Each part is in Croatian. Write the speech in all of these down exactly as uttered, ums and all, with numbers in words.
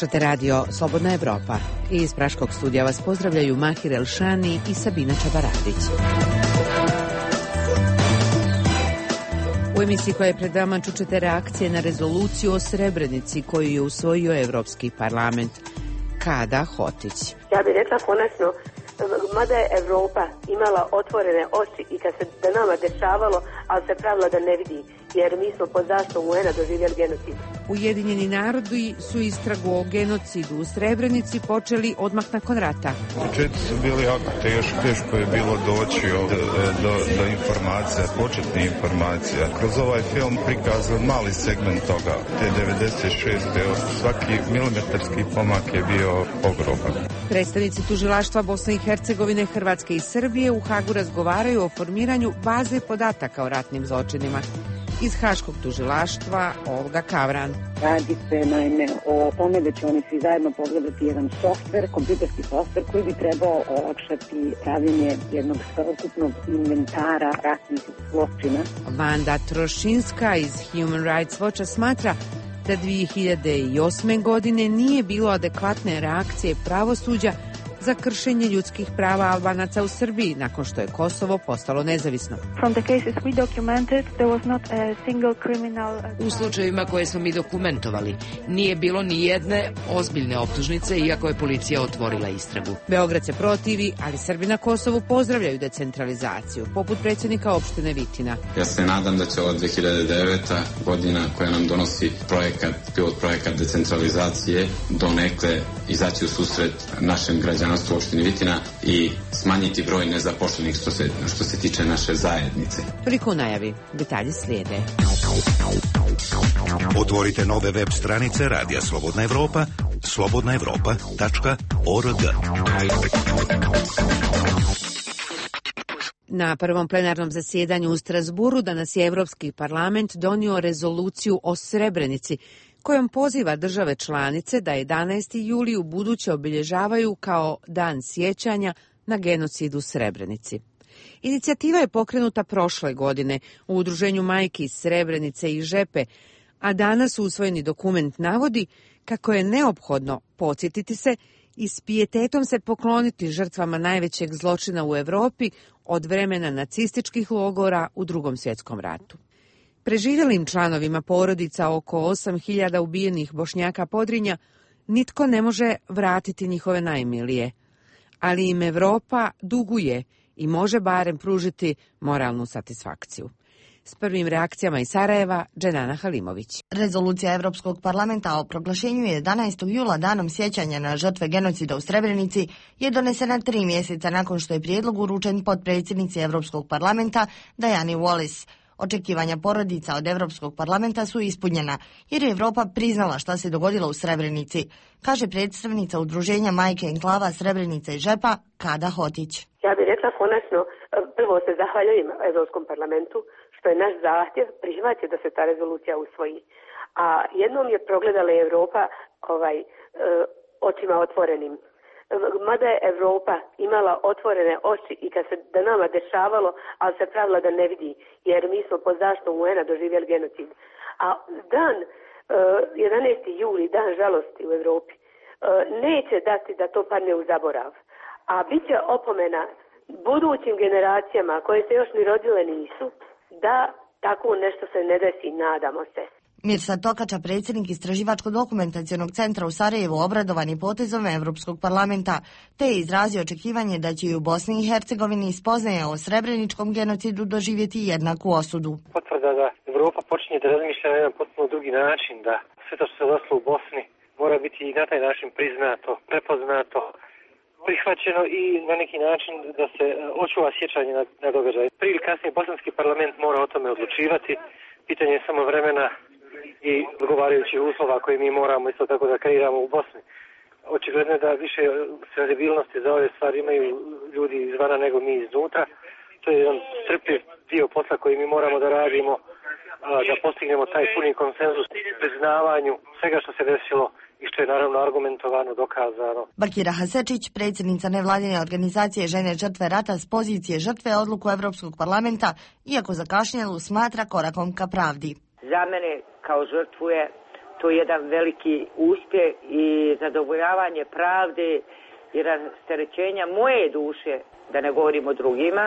Slušate radio Slobodna Evropa. Iz Praškog studija vas pozdravljaju Mahir Elšani i Sabina Čabaradić. U emisiji koja je pred vama čućete reakcije na rezoluciju o Srebrenici koju je usvojio Evropski parlament. Kada Hotić. Ja bih rekla konačno, mada je Evropa imala otvorene oči i kad se da nama dešavalo, ali se pravila da ne vidi, jer mi smo pod zaštitom U N a doživjeli genocid. Ujedinjeni narodi su istragu o genocidu u Srebrenici počeli odmah nakon rata. Početci su bili jako teško, teško je bilo doći do, do, do informacija, početnih informacija. Kroz ovaj film prikazan mali segment toga, te devedeset šeste svaki milimetarski pomak je bio ogroman. Predstavnici tužilaštva Bosne i Hercegovine, Hrvatske i Srbije u Hagu razgovaraju o formiranju baze podataka o ratnim zločinima. Iz Haškog tužilaštva Olga Kavran. Radi se naime o tome da će oni svi zajedno pogledati jedan softver, kompjuterski softver koji bi trebao olakšati pravljenje jednog sveukupnog inventara ratnih zločina. Vanda Trošinska iz Human Rights Watcha smatra da dvije hiljade osme. godine nije bilo adekvatne reakcije pravosuđa za kršenje ljudskih prava Albanaca u Srbiji nakon što je Kosovo postalo nezavisno. U slučajevima koje smo mi dokumentovali, nije bilo ni jedne ozbiljne optužnice, iako je policija otvorila istragu. Beograd se protivi, ali Srbi na Kosovu pozdravljaju decentralizaciju, poput predsjednika opštine Vitina. Ja se nadam da će ova dvije hiljade deveta. godina koja nam donosi projekat, pilot projekat decentralizacije, donekle izaći u susret našem građanstvu u opštini Vitina i smanjiti broj nezaposlenih što se, što se tiče naše zajednice. Toliko u najavi, detalji slijede. Otvorite nove web stranice Radija Slobodna Evropa, slobodna evropa tačka org. Na prvom plenarnom zasjedanju u Strasburu danas je Evropski parlament donio rezoluciju o Srebrenici, kojom poziva države članice da jedanaesti juli u buduće obilježavaju kao dan sjećanja na genocid u Srebrenici. Inicijativa je pokrenuta prošle godine u udruženju majki iz Srebrenice i Žepe, a danas usvojeni dokument navodi kako je neophodno podsjetiti se i s pijetetom se pokloniti žrtvama najvećeg zločina u Evropi od vremena nacističkih logora u Drugom svjetskom ratu. Preživjelim članovima porodica oko osam hiljada ubijenih Bošnjaka Podrinja nitko ne može vratiti njihove najmilije, ali im Evropa duguje i može barem pružiti moralnu satisfakciju. S prvim reakcijama iz Sarajeva, Dženana Halimović. Rezolucija Evropskog parlamenta o proglašenju jedanaestog jula danom sjećanja na žrtve genocida u Srebrenici je donesena tri mjeseca nakon što je prijedlog uručen potpredsjednici Evropskog parlamenta Diani Wallis. Očekivanja porodica od Evropskog parlamenta su ispunjena, jer je Evropa priznala šta se dogodilo u Srebrenici, kaže predstavnica udruženja Majke enklava Srebrenica i Žepa, Kada Hotić. Ja bih rekla konačno, prvo se zahvaljujem Evropskom parlamentu što je naš zahtjev prihvatio da se ta rezolucija usvoji. A jednom je progledala Evropa ovaj, očima otvorenim. Mada je Evropa imala otvorene oči i kad se da nama dešavalo, ali se pravila da ne vidi, jer mi smo pod zaštitom U N a doživjeli genocid. A dan jedanaesti juli, dan žalosti u Evropi, neće dati da to padne u zaborav. A bit će opomena budućim generacijama koje se još ni rodile nisu, da tako nešto se ne desi, nadamo se. Mirsad Tokača, predsjednik Istraživačko-dokumentacionog centra u Sarajevu, obradovan je potezom Evropskog parlamenta, te je izrazio očekivanje da će i u Bosni i Hercegovini spoznaje o srebreničkom genocidu doživjeti jednaku osudu. Potvrda da Evropa počinje da razmišlja na jedan potpuno drugi način, da sve to što se desilo u Bosni mora biti i na taj način priznato, prepoznato, prihvaćeno i na neki način da se očuva sjećanje na, na događaj. Prije ili kasnije bosanski parlament mora o tome odlučivati, pitanje je samo vremena i odgovarajućih uslova koje mi moramo isto tako da kreiramo u Bosni. Očigledno je da više senzibilnosti za ove stvari imaju ljudi izvana nego mi iznutra. To je jedan strpljiv dio posla koji mi moramo da radimo, da postignemo taj puni konsenzus u priznavanju svega što se desilo i što je naravno argumentovano, dokazano. Bakira Hasečić, predsjednica nevladine organizacije Žene žrtve rata s pozicije žrtve, odluku Evropskog parlamenta, iako zakašnjelu, smatra korakom ka pravdi. Za mene kao žrtvu je to jedan veliki uspjeh i zadovoljavanje pravde i rasterećenja moje duše, da ne govorim o drugima.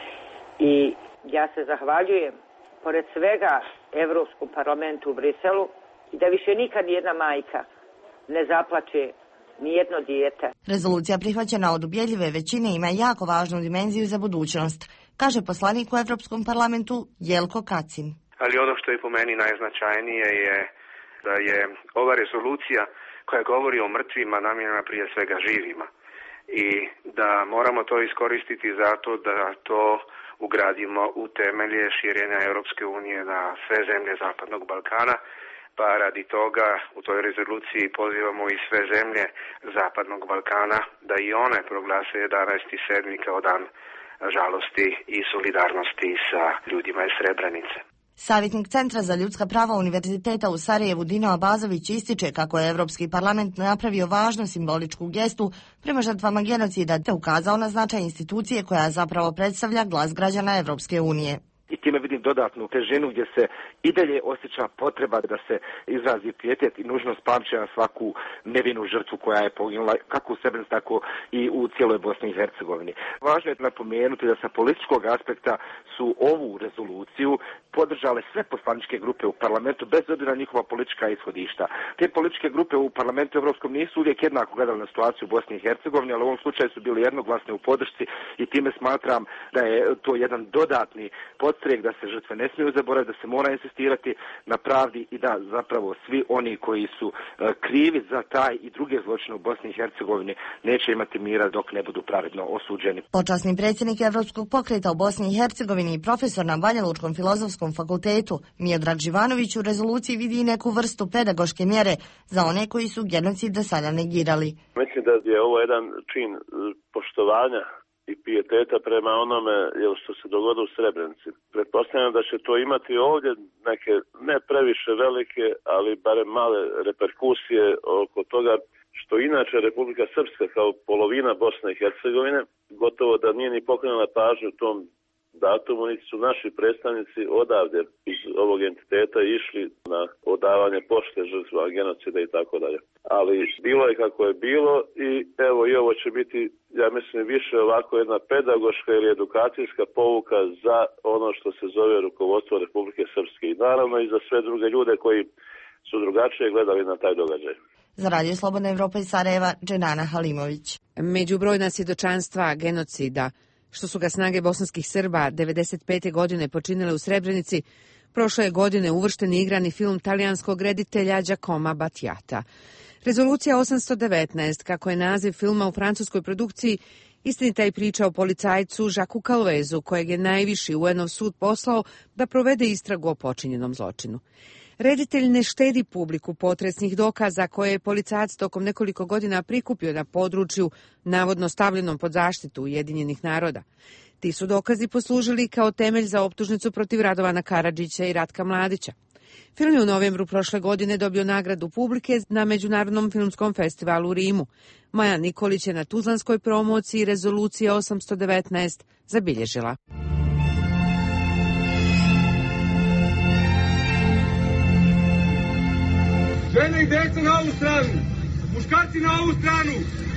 I ja se zahvaljujem, pored svega, Europskom parlamentu u Briselu i da više nikad nijedna majka ne zaplače nijedno dijete. Rezolucija prihvaćena od ubjedljive većine ima jako važnu dimenziju za budućnost, kaže poslanik u Europskom parlamentu Jelko Kacin. Ali ono što je po meni najznačajnije je da je ova rezolucija koja govori o mrtvima namijenjena prije svega živima i da moramo to iskoristiti zato da to ugradimo u temelje širenja Europske unije na sve zemlje Zapadnog Balkana, pa radi toga u toj rezoluciji pozivamo i sve zemlje Zapadnog Balkana da i one proglase jedanaesti sedmi kao dan žalosti i solidarnosti sa ljudima iz Srebrenice. Savjetnik Centra za ljudska prava Univerziteta u Sarajevu Dino Abazović ističe kako je Europski parlament napravio važnu simboličku gestu prema žrtvama genocida te ukazao na značaj institucije koja zapravo predstavlja glas građana Europske unije. I time vidim dodatnu težinu gdje se i dalje osjeća potreba da se izrazi pijetet i nužnost pamćenja na svaku nevinu žrtvu koja je poginula kako u Srebrenici, tako i u cijeloj Bosni i Hercegovini. Važno je napomenuti da sa političkog aspekta su ovu rezoluciju podržale sve poslaničke grupe u parlamentu bez obzira na njihova politička ishodišta. Te političke grupe u parlamentu europskom nisu uvijek jednako gledali na situaciju u Bosni i Hercegovini, ali u ovom slučaju su bili jednoglasni u podršci i time smatram da je to jedan dodatni podstrek da se žrtve ne smiju zaboraviti, da se mora insistirati na pravdi i da zapravo svi oni koji su uh, krivi za taj i druge zločine u Bosni i Hercegovini neće imati mira dok ne budu pravedno osuđeni. Počasni predsjednik Evropskog pokreta u Bosni i Hercegovini i profesor na Banja Lučkom filozofskom fakultetu Miodrag Živanović u rezoluciji vidi neku vrstu pedagoške mjere za one koji su genocid do sada negirali. Mislim da je ovo jedan čin poštovanja i pijeteta prema onome što se dogodilo u Srebrenici. Pretpostavljam da će to imati ovdje neke ne previše velike, ali barem male reperkusije oko toga što inače Republika Srpska kao polovina Bosne i Hercegovine gotovo da nije ni pokrenula pažnju tom datumu, niti su naši predstavnici odavde iz ovog entiteta išli na odavanje pošte žrtva genocida i tako dalje. Ali bilo je kako je bilo i evo i ovo će biti, ja mislim, više ovako jedna pedagoška ili edukacijska pouka za ono što se zove rukovodstvo Republike Srpske i naravno i za sve druge ljude koji su drugačije gledali na taj događaj. Za Radio Slobodna Evropa iz Sarajeva, Dženana Halimović. Među brojna svjedočanstva genocida što su ga snage bosanskih Srba devedeset pete godine počinile u Srebrenici, prošle je godine uvršten i igrani film talijanskog reditelja Giacomo Battiata. Rezolucija osamsto devetnaest, kako je naziv filma u francuskoj produkciji, istinita je priča o policajcu Jacques Calvezu, kojeg je najviši U N-ov sud poslao da provede istragu o počinjenom zločinu. Reditelj ne štedi publiku potresnih dokaza koje je policajac tokom nekoliko godina prikupio na području navodno stavljenom pod zaštitu Ujedinjenih naroda. Ti su dokazi poslužili kao temelj za optužnicu protiv Radovana Karadžića i Ratka Mladića. Film je u novembru prošle godine dobio nagradu publike na Međunarodnom filmskom festivalu u Rimu. Maja Nikolić je na tuzlanskoj promociji rezolucije osamsto devetnaest zabilježila. Žene i djeca na ovu stranu, muškarci na ovu stranu.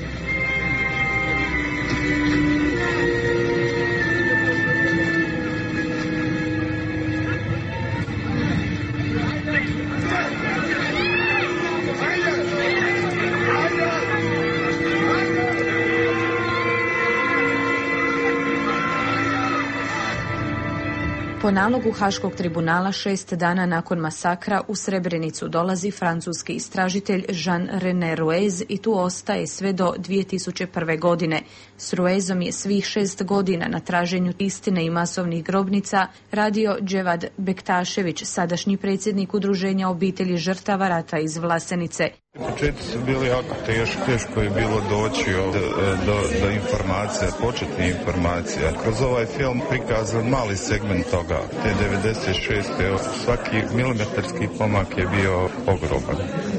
Po nalogu Haškog tribunala šest dana nakon masakra u Srebrenicu dolazi francuski istražitelj Jean-René Ruez i tu ostaje sve do dvije tisuće prve. godine. S Ruezom je svih šest godina na traženju istine i masovnih grobnica radio Dževad Bektašević, sadašnji predsjednik Udruženja obitelji žrtava rata iz Vlasenice. Početci su bili jako teški, teško je bilo doći do, do, do informacija, početnih informacija. Kroz ovaj film prikazan mali segment toga, te devedeset šeste. Svaki milimetarski pomak je bio ogroman.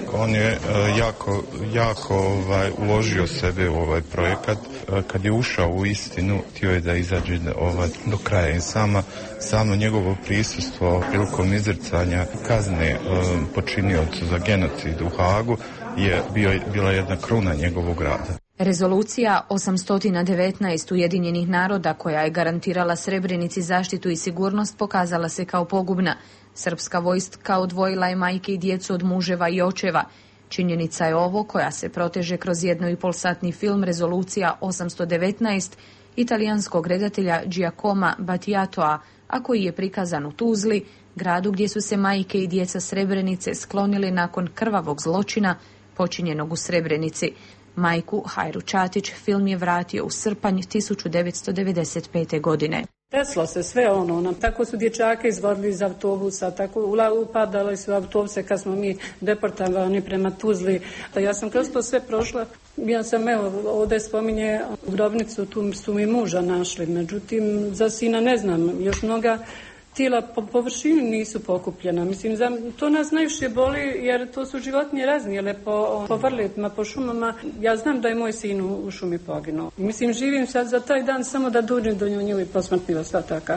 On je jako, jako ovaj, uložio sebe u ovaj projekat. Kad je ušao u istinu, htio je da izađe ovaj, do kraja. I sama, samo njegovo prisustvo prilikom izricanja kazne um, počiniocu za genocid u Hagu je bio, bila jedna kruna njegovog rada. Rezolucija osamsto devetnaest Ujedinjenih naroda koja je garantirala Srebrenici zaštitu i sigurnost pokazala se kao pogubna. Srpska vojska odvojila je majke i djecu od muževa i očeva. Činjenica je ovo koja se proteže kroz jedno i pol satni film Rezolucija osamsto devetnaest italijanskog redatelja Giacomo Battiatoa, a koji je prikazan u Tuzli, gradu gdje su se majke i djeca Srebrenice sklonili nakon krvavog zločina počinjenog u Srebrenici. Majku Hajru Čatić film je vratio u srpanj tisuću devetsto devedeset pete. godine. Desilo se sve ono, nam tako su dječake izvodili iz autobusa, tako upadali su autobuse kad smo mi deportavani prema Tuzli. Ja sam kroz to sve prošla, ja sam evo ovdje spominje grobnicu, tu su mi muža našli, međutim za sina ne znam, još mnoga tijela po površini nisu pokupljena. Mislim, za, to nas najviše boli jer to su životinje raznijele po, po vrletima, po šumama. Ja znam da je moj sin u, u šumi poginuo. Mislim, živim sad za taj dan samo da dođem do nju i posmrtnih ostataka.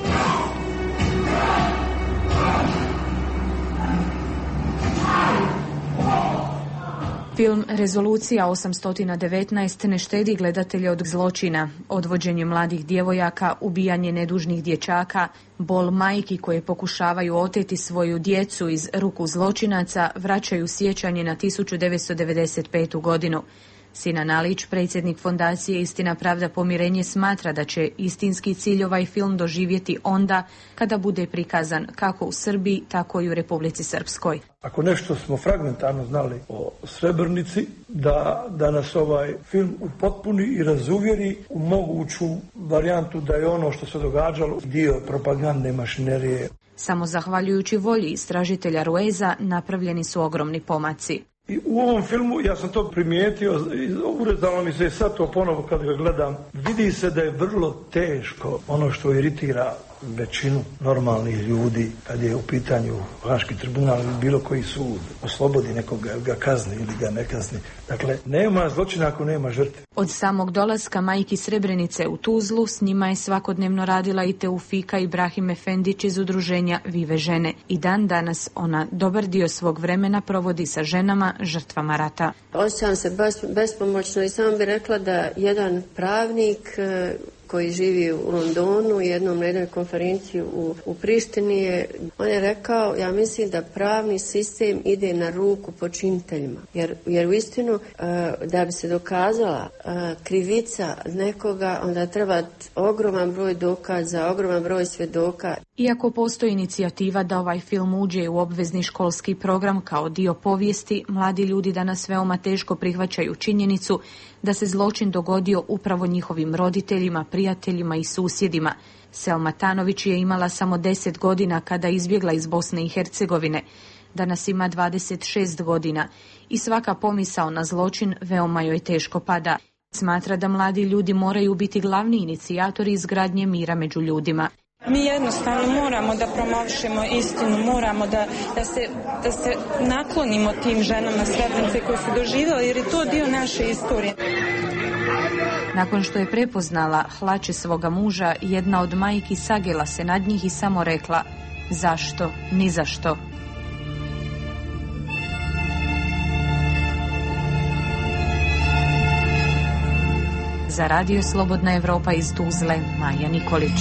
Film Rezolucija osamsto devetnaest ne štedi gledatelje od zločina, odvođenje mladih djevojaka, ubijanje nedužnih dječaka, bol majki koje pokušavaju oteti svoju djecu iz ruku zločinaca, vraćaju sjećanje na tisuću devetsto devedeset petu. godinu. Sinan Alić, predsjednik fondacije Istina, pravda, pomirenje, smatra da će istinski cilj ovaj film doživjeti onda kada bude prikazan kako u Srbiji, tako i u Republici Srpskoj. Ako nešto smo fragmentarno znali o Srebrenici, da, da nas ovaj film upotpuni i razuvjeri u moguću varijantu da je ono što se događalo dio propagandne mašinerije. Samo zahvaljujući volji istražitelja Rueza napravljeni su ogromni pomaci. I u ovom filmu, ja sam to primijetio, urezalo mi se sad to ponovo kad ga gledam, vidi se da je vrlo teško ono što iritira većinu normalnih ljudi kad je u pitanju Haški tribunal ili bilo koji sud oslobodi nekoga, ga kazni ili ga ne kazni. Dakle, nema zločina ako nema žrtve. Od samog dolaska majki Srebrenice u Tuzlu s njima je svakodnevno radila i Teufika Ibrahim Efendić iz udruženja Vive žene. I dan danas ona dobar dio svog vremena provodi sa ženama žrtvama rata. Osjećam se bespomoćno i samo bih rekla da jedan pravnik koji živi u Londonu, jednom na jednoj konferenciji u, u Prištini je, on je rekao, ja mislim da pravni sistem ide na ruku počiniteljima, jer, jer u istinu uh, da bi se dokazala uh, krivica nekoga, onda treba ogroman broj dokaza, ogroman broj svjedoka. Iako postoji inicijativa da ovaj film uđe u obvezni školski program kao dio povijesti, mladi ljudi danas veoma teško prihvaćaju činjenicu da se zločin dogodio upravo njihovim roditeljima, prijateljima i susjedima. Selma Tanović je imala samo deset godina kada izbjegla iz Bosne i Hercegovine. Danas ima dvadeset šest godina i svaka pomisao na zločin veoma joj teško pada. Smatra da mladi ljudi moraju biti glavni inicijatori izgradnje mira među ljudima. Mi jednostavno moramo da promovišemo istinu, moramo da, da, se, da se naklonimo tim ženama Srebrenice koje su doživjeli, jer je to dio naše istorije. Nakon što je prepoznala hlače svoga muža, jedna od majki sagela se nad njih i samo rekla: zašto, ni zašto. Za Radio Slobodna Evropa iz Tuzle, Maja Nikolić.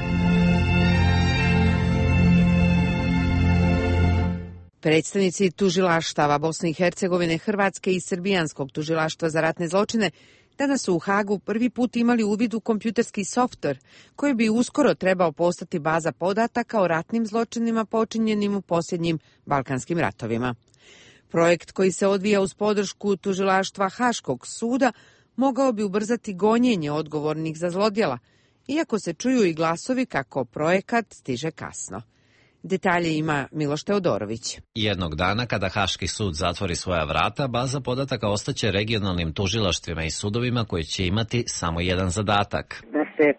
Predstavnici tužilaštava Bosne i Hercegovine, Hrvatske i Srbijanskog tužilaštva za ratne zločine danas su u Hagu prvi put imali uvid u kompjuterski softver koji bi uskoro trebao postati baza podataka o ratnim zločinima počinjenim u posljednjim balkanskim ratovima. Projekt koji se odvija uz podršku tužilaštva Haškog suda mogao bi ubrzati gonjenje odgovornih za zlodjela, iako se čuju i glasovi kako projekat stiže kasno. Detalje ima Miloš Teodorović. Jednog dana, kada Haški sud zatvori svoja vrata, baza podataka ostaće regionalnim tužilaštvima i sudovima koji će imati samo jedan zadatak. Da se postupci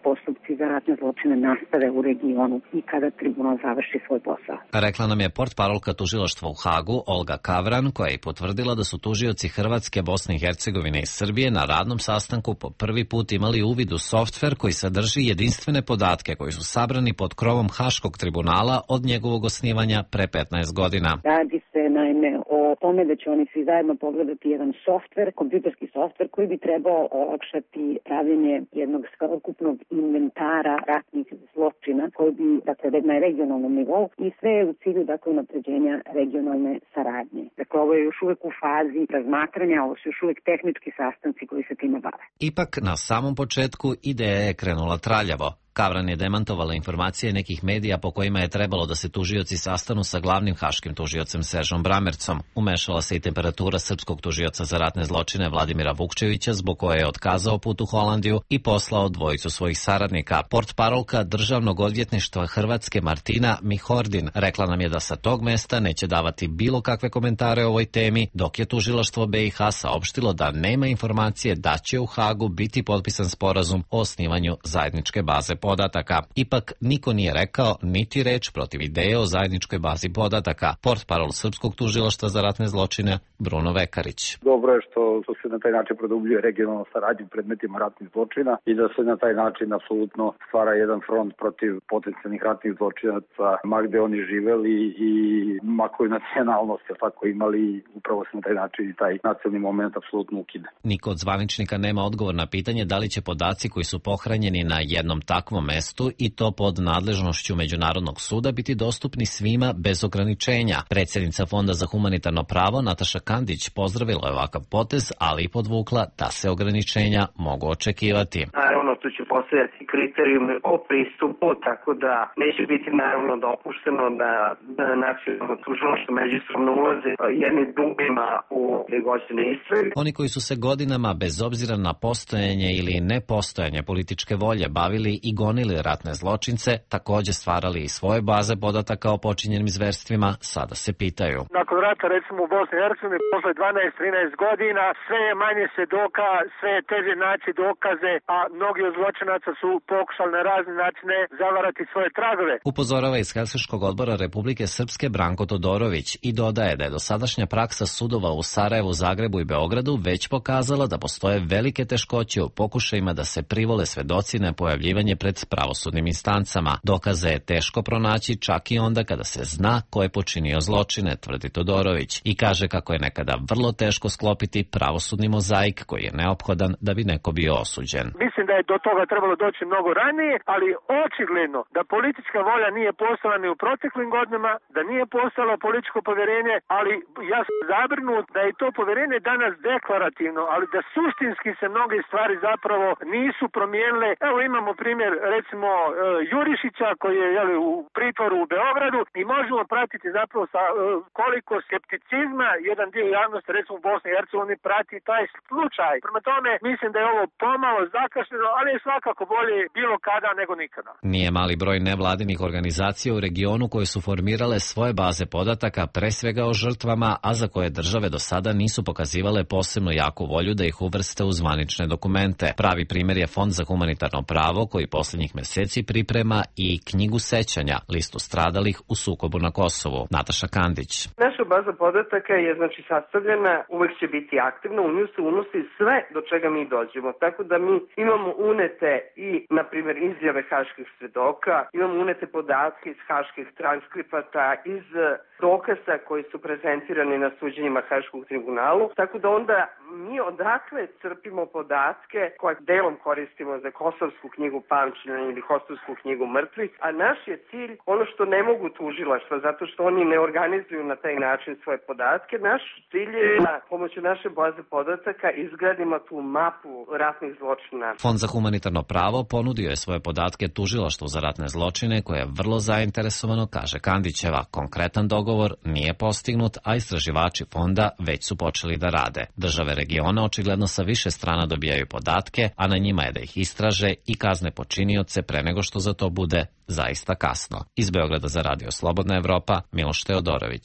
tužioci za ratne zločine nastave u regionu i kada tribunal završi svoj posao. Rekla nam je portparolka tužilaštva u Hagu, Olga Kavran, koja je potvrdila da su tužioci Hrvatske, Bosne i Hercegovine i Srbije na radnom sastanku po prvi put imali uvid u softver koji sadrži jedinstvene podatke koji su sabrani pod krovom Haškog tribunala od njegovog osnivanja pre petnaest godina. Radi se naime o tome da će oni svi zajedno pogledati jedan softver, kompjuterski softver koji bi trebao olakšati pravljenje jednog ukupnog inventara ratnih zločina koji bi, dakle, na regionalnom nivou i sve je u cilju, dakle, unapređenja regionalne saradnje. Dakle, ovo je još uvek u fazi razmatranja, ovo su još uvek tehnički sastanci koji se time bave. Ipak, na samom početku ideja je krenula traljavo. Kavran je demantovala informacije nekih medija po kojima je trebalo da se tužioci sastanu sa glavnim haškim tužiocem Seržom Bramercom. Umešala se i temperatura srpskog tužioca za ratne zločine Vladimira Vukčevića, zbog koje je otkazao put u Holandiju i poslao dvojicu svojih saradnika. Portparolka Državnog odvjetništva Hrvatske Martina Mihordin rekla nam je da sa tog mesta neće davati bilo kakve komentare o ovoj temi, dok je tužilaštvo B i H saopštilo da nema informacije da će u Hagu biti potpisan sporazum o osnivanju zajedničke baze podataka. Ipak niko nije rekao niti reč protiv ideje o zajedničkoj bazi podataka. Portparol Srpskog tužilaštva za ratne zločine Bruno Vekarić. Dobro je što, što se na taj način produbljuje regionalna saradnja u predmetima ratnih zločina i da se na taj način apsolutno stvara jedan front protiv potencijalnih ratnih zločinaca, ma gde oni živeli i ma koju nacionalnost je tako imali, upravo se na taj način i taj nacionalni moment apsolutno ukida. Niko od zvaničnika nema odgovor na pitanje da li će podaci koji su pohranjeni na jednom takvom mestu i to pod nadležnošću Međunarodnog suda biti dostupni svima bez ograničenja. Predsjednica Fonda za humanitarno pravo Nataša Kandić pozdravila je ovakav potez, ali i podvukla da se ograničenja mogu očekivati. Naravno, tu će postojati kriterijumi o pristupu, tako da neće biti naravno dopušteno da, da nacionalno tužilaštvo međusobno ulaze jedni drugima u negođene istrage. Oni koji su se godinama, bez obzira na postojanje ili nepostojanje političke volje, bavili i gonili ratne zločince, također stvarali i svoje baze podataka o počinjenim zverstvima, sada se pitaju. Nakon rata, recimo u Bosni i Hercegovini, posle dvanaest trinaest godina, sve je manje svedoka, sve je teže naći dokaze, a mnogi od zločinaca su pokušali na razne načine zavarati svoje tragove. Upozorava iz Helsinškog odbora Republike Srpske Branko Todorović i dodaje da je dosadašnja praksa sudova u Sarajevu, Zagrebu i Beogradu već pokazala da postoje velike teškoće u pokušajima da se privole svedoci na pojavljivanje pred pravosudnim instancama. Dokaze je teško pronaći čak i onda kada se zna ko je počinio zločine, tvrdi Todorović, i kaže kako je nekada vrlo teško sklopiti pravosudni mozaik koji je neophodan da bi neko bio osuđen. Mislim da je do toga trebalo doći mnogo ranije, ali očigledno da politička volja nije postojala ni u proteklim godinama, da nije postojalo političko povjerenje, ali ja sam zabrinut da je to povjerenje danas deklarativno, ali da suštinski se mnoge stvari zapravo nisu promijenile. Evo imamo primjer recimo Jurišića koji je jeli, u pritvoru u Beogradu i možemo pratiti zapravo sa koliko skepticizma jedan dio javnosti recimo u Bosni i Hercegovini prati taj slučaj. Prema tome mislim da je ovo pomalo zakašnjeno, ali je svakako bolje bilo kada nego nikada. Nije mali broj nevladinih organizacija u regionu koje su formirale svoje baze podataka pre svega o žrtvama, a za koje države do sada nisu pokazivale posebno jaku volju da ih uvrste u zvanične dokumente. Pravi primjer je Fond za humanitarno pravo koji posljednjih mjeseci priprema i knjigu sećanja, listu stradalih u sukobu na Kosovu. Nataša Kandić. Naša baza podataka je znači sastavljena, uvek će biti aktivna, u nju se unosi sve do čega mi dođemo, tako da mi imamo unete i, na primjer, izjave haških svedoka, imamo unete podatke iz haških transkripata, iz dokaza koji su prezentirani na suđenjima Haškog tribunalu, tako da onda mi odakle crpimo podatke koje delom koristimo za Kosovsku knjigu pamćenja ili Kosovsku knjigu mrtvih, a naš je cilj ono što ne mogu tužilaštva, zato što oni ne organizuju na taj način svoje podatke. Naš cilj je da pomoću naše baze podataka izgradimo tu mapu ratnih zločina. Fond za humanitarno pravo ponudio je svoje podatke tužilaštvu za ratne zločine koje je vrlo zainteresovano, kaže Kandićeva. Konkretan dogovor nije postignut, a istraživači fonda već su počeli da rade. Države regiona očigledno sa više strana dobijaju podatke, a na njima je da ih istraže i kazne počinioce pre nego što za to bude zaista kasno. Iz Beograda za Radio Slobodna Evropa, Miloš Teodorović.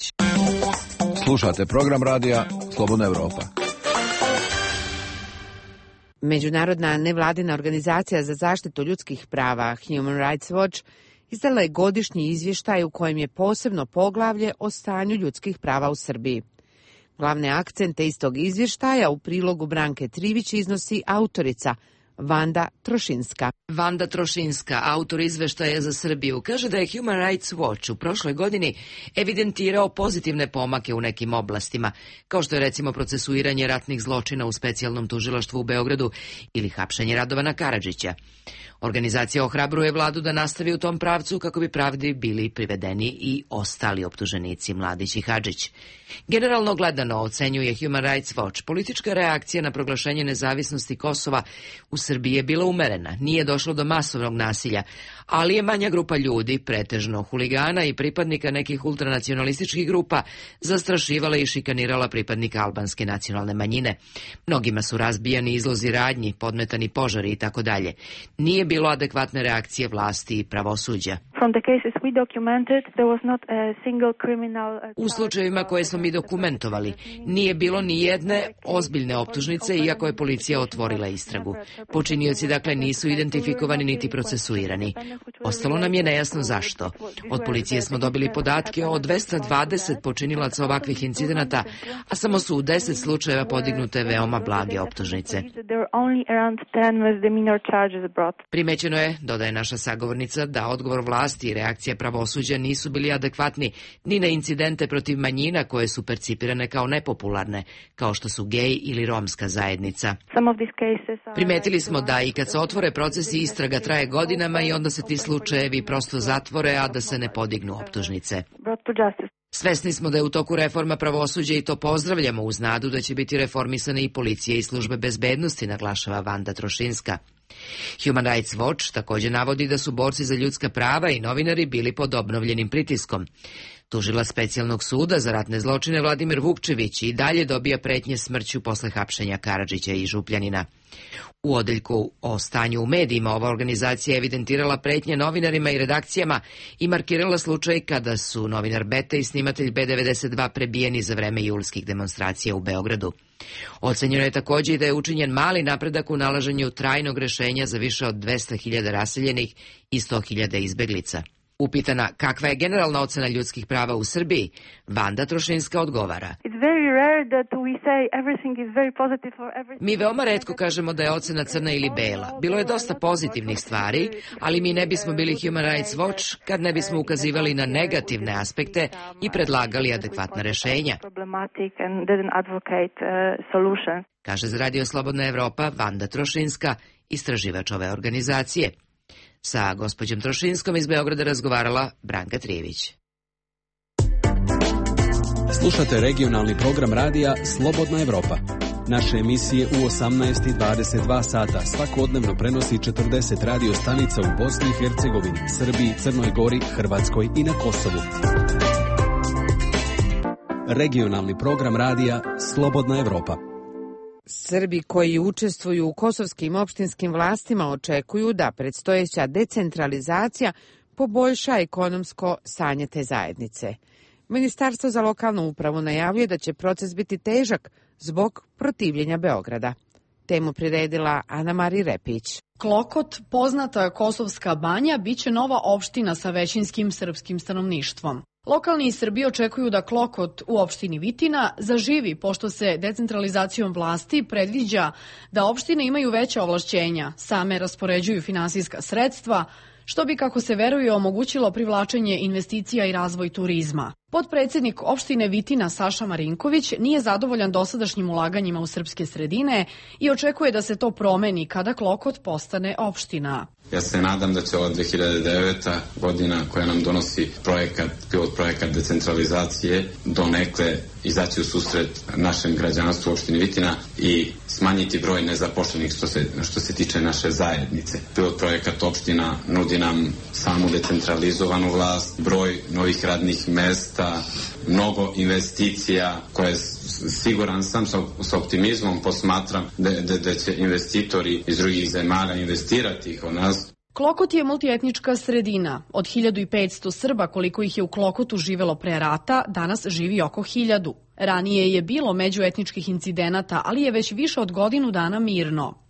Slušate program radija Slobodna Evropa. Međunarodna nevladina organizacija za zaštitu ljudskih prava Human Rights Watch izdala je godišnji izvještaj u kojem je posebno poglavlje o stanju ljudskih prava u Srbiji. Glavne akcente istog izvještaja u prilogu Branke Trivić iznosi autorica Vanda Trošinska. Vanda Trošinska, autor izveštaja za Srbiju, kaže da je Human Rights Watch u prošloj godini evidentirao pozitivne pomake u nekim oblastima, kao što je recimo procesuiranje ratnih zločina u specijalnom tužilaštvu u Beogradu ili hapšenje Radovana Karadžića. Organizacija ohrabruje vladu da nastavi u tom pravcu kako bi pravdi bili privedeni i ostali optuženici Mladić i Hadžić. Generalno gledano, ocenjuje Human Rights Watch, politička reakcija na proglašenje nezavisnosti Kosova u Srbiji je bila umerena, nije došlo do masovnog nasilja, ali je manja grupa ljudi, pretežno huligana i pripadnika nekih ultranacionalističkih grupa, zastrašivala i šikanirala pripadnika albanske nacionalne manjine. Mnogima su razbijani izlozi radnji, podmetani požari i tako dalje. Nije bilo adekvatne reakcije vlasti i pravosuđa. U slučajevima koje smo mi dokumentovali, nije bilo ni jedne ozbiljne optužnice, iako je policija otvorila istragu. Počinioci dakle nisu identifikovani niti procesuirani. Ostalo nam je nejasno zašto. Od policije smo dobili podatke o dvesta dvadeset počinilaca ovakvih incidenata, a samo su u deset slučajeva podignute veoma blage optužnice. Primećeno je, dodaje naša sagovornica, da odgovor vlasti i reakcija pravosuđa nisu bili adekvatni ni na incidente protiv manjina koje su percipirane kao nepopularne, kao što su gej ili romska zajednica. Primetili smo da i kad se otvore procesi, istraga traje godinama i onda se ti slučajevi prosto zatvore, a da se ne podignu optužnice. Svesni smo da je u toku reforma pravosuđa i to pozdravljamo uz nadu da će biti reformisane i policije i službe bezbednosti, naglašava Vanda Trošinska. Human Rights Watch također navodi da su borci za ljudska prava i novinari bili pod obnovljenim pritiskom. Tužilac specijalnog suda za ratne zločine Vladimir Vukčević i dalje dobija pretnje smrću posle hapšenja Karadžića i Župljanina. U odeljku o stanju u medijima ova organizacija evidentirala pretnje novinarima i redakcijama i markirala slučaj kada su novinar Beta i snimatelj B devedeset dva prebijeni za vreme julskih demonstracija u Beogradu. Ocenjeno je također i da je učinjen mali napredak u nalaženju trajnog rešenja za više od dvesta hiljada raseljenih i sto hiljada izbeglica. Upitana kakva je generalna ocena ljudskih prava u Srbiji, Vanda Trošinska odgovara. Mi veoma retko kažemo da je ocena crna ili bela. Bilo je dosta pozitivnih stvari, ali mi ne bismo bili Human Rights Watch kad ne bismo ukazivali na negativne aspekte i predlagali adekvatna rešenja. Kaže za Radio Slobodna Evropa Vanda Trošinska, istraživač ove organizacije. Sa gospođom Trošinskom iz Beograda razgovarala Branka Trivić. Slušate regionalni program radija Slobodna Evropa. Naše emisije u osamnaest i dvadeset dva sata svakodnevno prenosi četrdeset radio stanica u Bosni i Hercegovini, Srbiji, Crnoj Gori, Hrvatskoj i na Kosovu. Regionalni program radija Slobodna Evropa. Srbi koji učestvuju u kosovskim opštinskim vlastima očekuju da predstojeća decentralizacija poboljša ekonomsko stanje te zajednice. Ministarstvo za lokalnu upravu najavljuje da će proces biti težak zbog protivljenja Beograda. Temu priredila Ana Mari Repić. Klokot, poznata Kosovska banja, biće nova opština sa većinskim srpskim stanovništvom. Lokalni Srbi očekuju da Klokot u opštini Vitina zaživi, pošto se decentralizacijom vlasti predviđa da opštine imaju veća ovlašćenja, same raspoređuju finansijska sredstva, što bi, kako se veruje, omogućilo privlačenje investicija i razvoj turizma. Potpredsjednik opštine Vitina Saša Marinković nije zadovoljan dosadašnjim ulaganjima u srpske sredine i očekuje da se to promeni kada Klokot postane opština. Ja se nadam da će ova dve hiljade deveta godina koja nam donosi projekat, pilot projekat decentralizacije, donekle izaći u susret našem građanstvu u opštini Vitina i smanjiti broj nezaposlenih što se, što se tiče naše zajednice. Pilot projekat opština nudi nam samu decentralizovanu vlast, broj novih radnih mesta, mnogo investicija koje siguran sam sa, sa optimizmom posmatram da, da, da će investitori iz drugih zemalja investirati kod nas. Klokot je multietnička sredina. Od hiljadu petsto Srba koliko ih je u Klokotu živelo pre rata, danas živi oko hiljadu. Ranije je bilo međuetničkih incidenata, ali je već više od godinu dana mirno.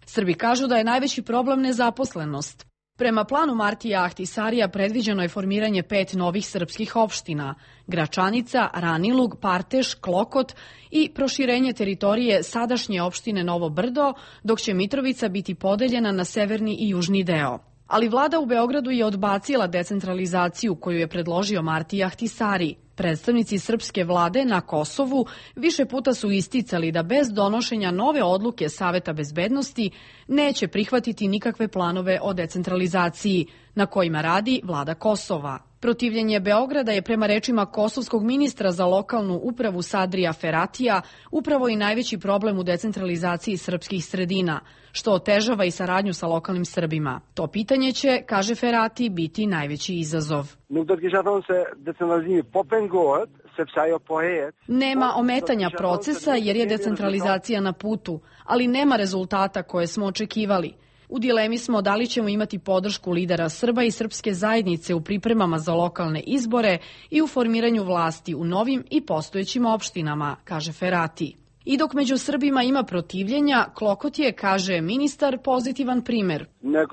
Srbi kažu da je najveći problem nezaposlenost. Prema planu Martija Ahtisarija predviđeno je formiranje pet novih srpskih opština – Gračanica, Ranilug, Parteš, Klokot i proširenje teritorije sadašnje opštine Novo Brdo, dok će Mitrovica biti podeljena na severni i južni deo. Ali vlada u Beogradu je odbacila decentralizaciju koju je predložio Martija Ahtisari. Predstavnici srpske vlade na Kosovu više puta su isticali da bez donošenja nove odluke Saveta bezbednosti neće prihvatiti nikakve planove o decentralizaciji, na kojima radi vlada Kosova. Protivljenje Beograda je prema rečima kosovskog ministra za lokalnu upravu Sadrija Feratija upravo i najveći problem u decentralizaciji srpskih sredina, što otežava i saradnju sa lokalnim Srbima. To pitanje će, kaže Ferati, biti najveći izazov. Nema ometanja procesa jer je decentralizacija na putu, ali nema rezultata koje smo očekivali. U dilemi smo da li ćemo imati podršku lidera Srba i srpske zajednice u pripremama za lokalne izbore i u formiranju vlasti u novim i postojećim opštinama, kaže Ferati. I dok među Srbima ima protivljenja, Klokot je, kaže ministar, pozitivan primer.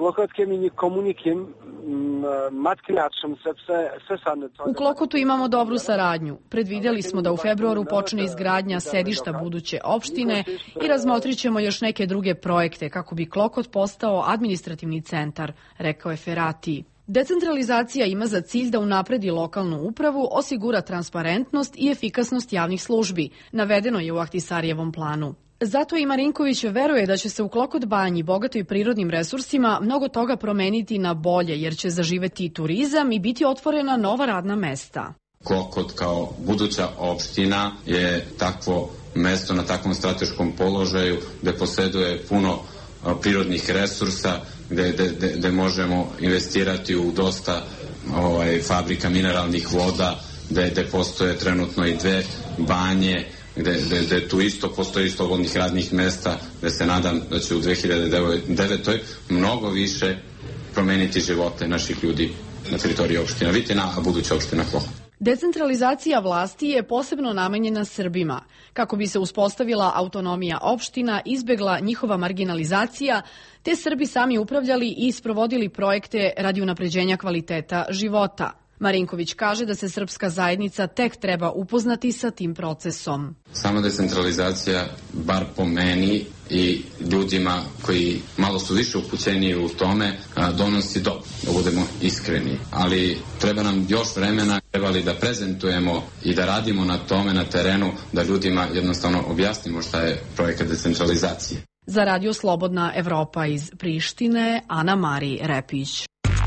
U Klokotu imamo dobru saradnju. Predvideli smo da u februaru počne izgradnja sedišta buduće opštine i razmotrit ćemo još neke druge projekte kako bi Klokot postao administrativni centar, rekao je Ferati. Decentralizacija ima za cilj da unapredi lokalnu upravu, osigura transparentnost i efikasnost javnih službi, navedeno je u Ahtisarijevom planu. Zato i Marinković veruje da će se u Klokot Banji, bogatoj prirodnim resursima, mnogo toga promeniti na bolje, jer će zaživeti turizam i biti otvorena nova radna mesta. Klokot kao buduća opština je takvo mesto na takvom strateškom položaju gde posjeduje puno prirodnih resursa, gde, gde, gde možemo investirati u dosta ovaj, fabrika mineralnih voda, gde, gde postoje trenutno i dve banje, gde, gde, gde tu isto postoji slobodnih radnih mesta, gde se nadam da će u dve hiljade devetoj. mnogo više promeniti živote naših ljudi na teritoriji opština Vitina, a buduća opština Klokot. Decentralizacija vlasti je posebno namenjena Srbima. Kako bi se uspostavila autonomija opština, izbegla njihova marginalizacija, te Srbi sami upravljali i sprovodili projekte radi unapređenja kvaliteta života. Marinković kaže da se srpska zajednica tek treba upoznati sa tim procesom. Sama decentralizacija, bar po meni i ljudima koji malo su više upućeni u tome, donosi dobro, da budemo iskreni. Ali treba nam još vremena, trebali da prezentujemo i da radimo na tome na terenu, da ljudima jednostavno objasnimo šta je projekat decentralizacije. Za Radio Slobodna Evropa iz Prištine, Ana Mari Repić.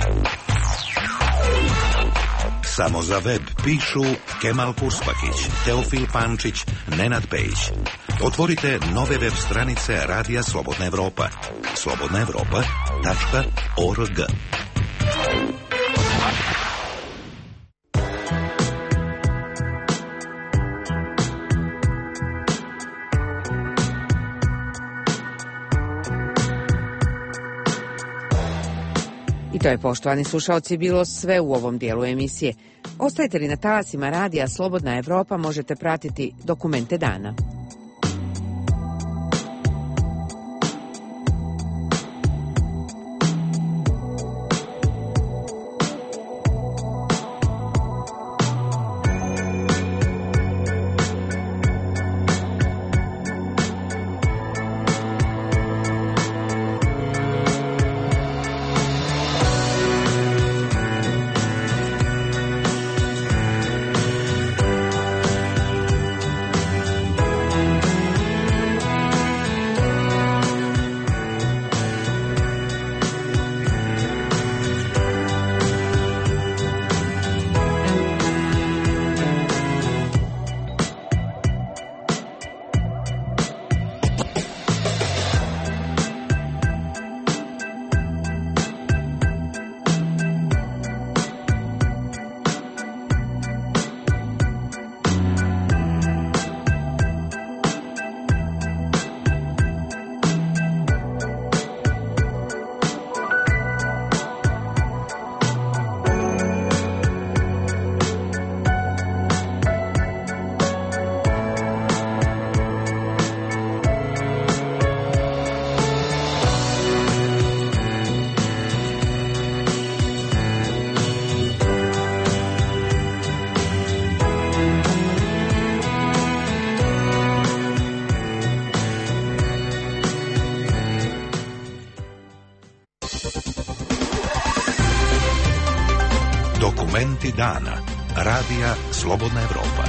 Samo za web pišu Kemal Purspakić, Teofil Pančić, Nenad Pejić. Otvorite nove web stranice Radija Slobodna Evropa. slobodna evropa tačka org. I to je, poštovani slušaoci, bilo sve u ovom dijelu emisije. Ostajte li na talasima Radija Slobodna Evropa, možete pratiti Dokumente dana. Dokumenti dana. Radija Slobodna Evropa.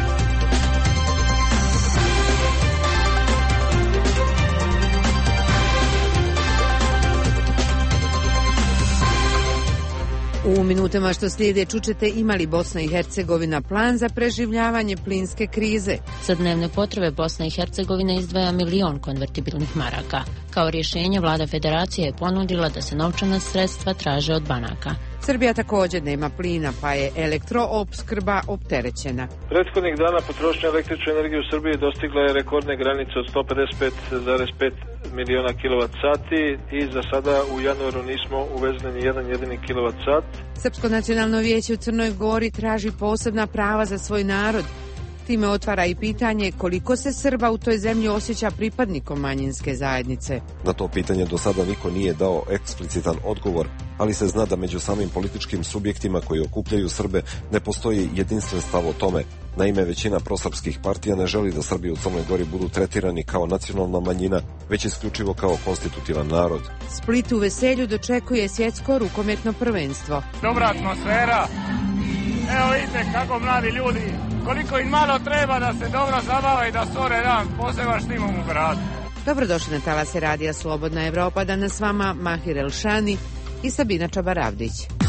U minutama što slijede čućete imali Bosna i Hercegovina plan za preživljavanje plinske krize. Za dnevne potrebe Bosna i Hercegovina izdvaja milion konvertibilnih maraka. Kao rješenje vlada federacije je ponudila da se novčana sredstva traže od banaka. Srbija također nema plina, pa je elektroopskrba opterećena. Prethodnih dana potrošnja električne energije u Srbiji dostigla je rekordne granice od sto pedeset pet zarez pet miliona kilovat sati i za sada u januaru nismo uvezli ni jedan jedini kilovat sat. Srpsko nacionalno vijeće u Crnoj Gori traži posebna prava za svoj narod. Time otvara i pitanje koliko se Srba u toj zemlji osjeća pripadnikom manjinske zajednice. Na to pitanje do sada niko nije dao eksplicitan odgovor, ali se zna da među samim političkim subjektima koji okupljaju Srbe ne postoji jedinstven stav o tome. Naime, većina prosrpskih partija ne želi da Srbi u Crnoj Gori budu tretirani kao nacionalna manjina, već isključivo kao konstitutivan narod. Split u veselju dočekuje svjetsko rukometno prvenstvo. Dobra atmosfera. Evo vidite kako mladi ljudi, koliko im malo treba da se dobro zabava i da stvore dan poseban štimom u gradu. Dobrodošli na talase radija Slobodna Evropa, danas s vama Mahir Elšani i Sabina Čabaravdić.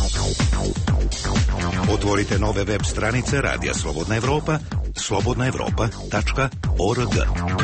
Otvorite nove web stranice Radija Slobodna Evropa, slobodna evropa tačka org.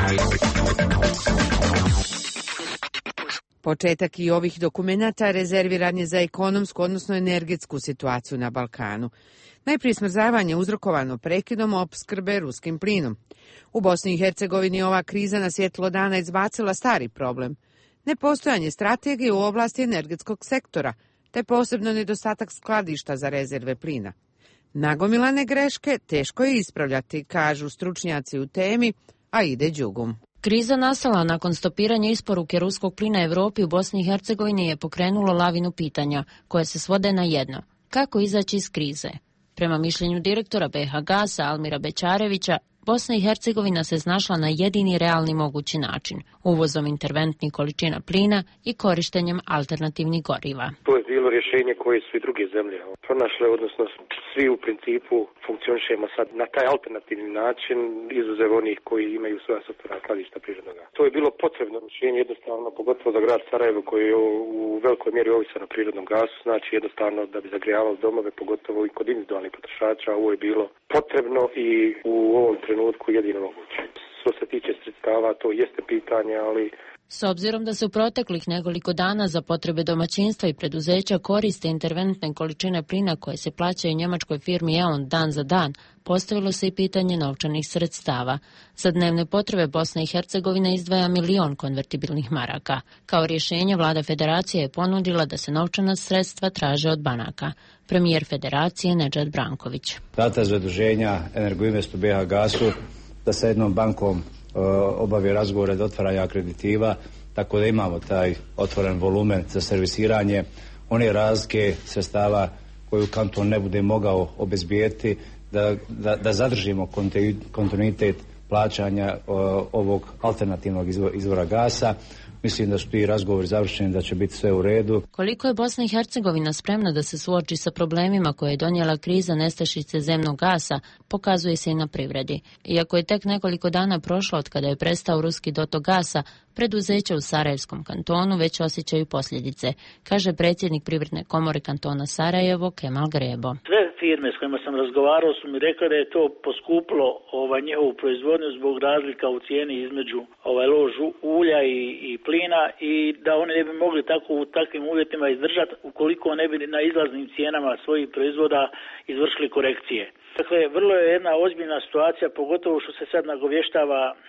Početak i ovih dokumenata rezerviran je za ekonomsku, odnosno energetsku situaciju na Balkanu. Najprije smrzavanje uzrokovano prekidom opskrbe ruskim plinom. U Bosni i Hercegovini ova kriza na svjetlo dana izbacila stari problem. Nepostojanje strategije u oblasti energetskog sektora, te posebno nedostatak skladišta za rezerve plina. Nagomilane greške teško je ispravljati, kažu stručnjaci u temi, a ide đugum. Kriza nastala nakon stopiranja isporuke ruskog plina Evropi u Bosni i Hercegovini je pokrenulo lavinu pitanja, koje se svode na jedno. Kako izaći iz krize? Prema mišljenju direktora B H Gasa Almira Bećarevića, Bosna i Hercegovina se snašla na jedini realni mogući način, uvozom interventnih količina plina i korištenjem alternativnih goriva. To je bilo rješenje koje su i druge zemlje pronašle, odnosno svi u principu funkcionišemo sad na taj alternativni način, izuzev onih koji imaju svoja sopstvena skladišta prirodnog gasa. To je bilo potrebno rješenje jednostavno, pogotovo za grad Sarajevo koji je u velikoj mjeri ovisan na prirodnom gasu, znači jednostavno da bi zagrijavalo domove, pogotovo i kod individualnih potrošača, ovo je bilo potrebno i u ovom trenutku jedino moguće. Što se tiče sredstava, to jeste pitanje, ali... S obzirom da se u proteklih nekoliko dana za potrebe domaćinstva i preduzeća koriste interventne količine plina koje se plaćaju njemačkoj firmi E O N dan za dan, postavilo se i pitanje novčanih sredstava. Za dnevne potrebe Bosna i Hercegovina izdvaja milion konvertibilnih maraka. Kao rješenje vlada federacije je ponudila da se novčana sredstva traže od banaka. Premijer federacije Nedžad Branković. Data zaduženja Energoinvestu B H Gasu da sa jednom bankom obavi razgovore do otvaranja akreditiva, tako da imamo taj otvoren volumen za servisiranje one razlike sredstava koju kanton ne bude mogao obezbijeti, da, da, da zadržimo kontinuitet plaćanja o, ovog alternativnog izvora gasa. Mislim da su ti razgovori završeni, da će biti sve u redu. Koliko je Bosna i Hercegovina spremna da se suoči sa problemima koje je donijela kriza nestašice zemnog gasa, pokazuje se i na privredi. Iako je tek nekoliko dana prošlo od kada je prestao ruski dotok gasa, preduzeća u Sarajevskom kantonu već osjećaju posljedice, kaže predsjednik Privredne komore kantona Sarajevo Kemal Grebo. Sve firme s kojima sam razgovarao su mi rekli da je to poskupilo ovaj, njihovu proizvodnju zbog razlika u cijeni između ovaj, lož ulja i, i plina i da oni ne bi mogli tako u takvim uvjetima izdržati ukoliko ne bi na izlaznim cijenama svojih proizvoda izvršili korekcije. Dakle, vrlo je jedna ozbiljna situacija, pogotovo što se sad nagovještava uh,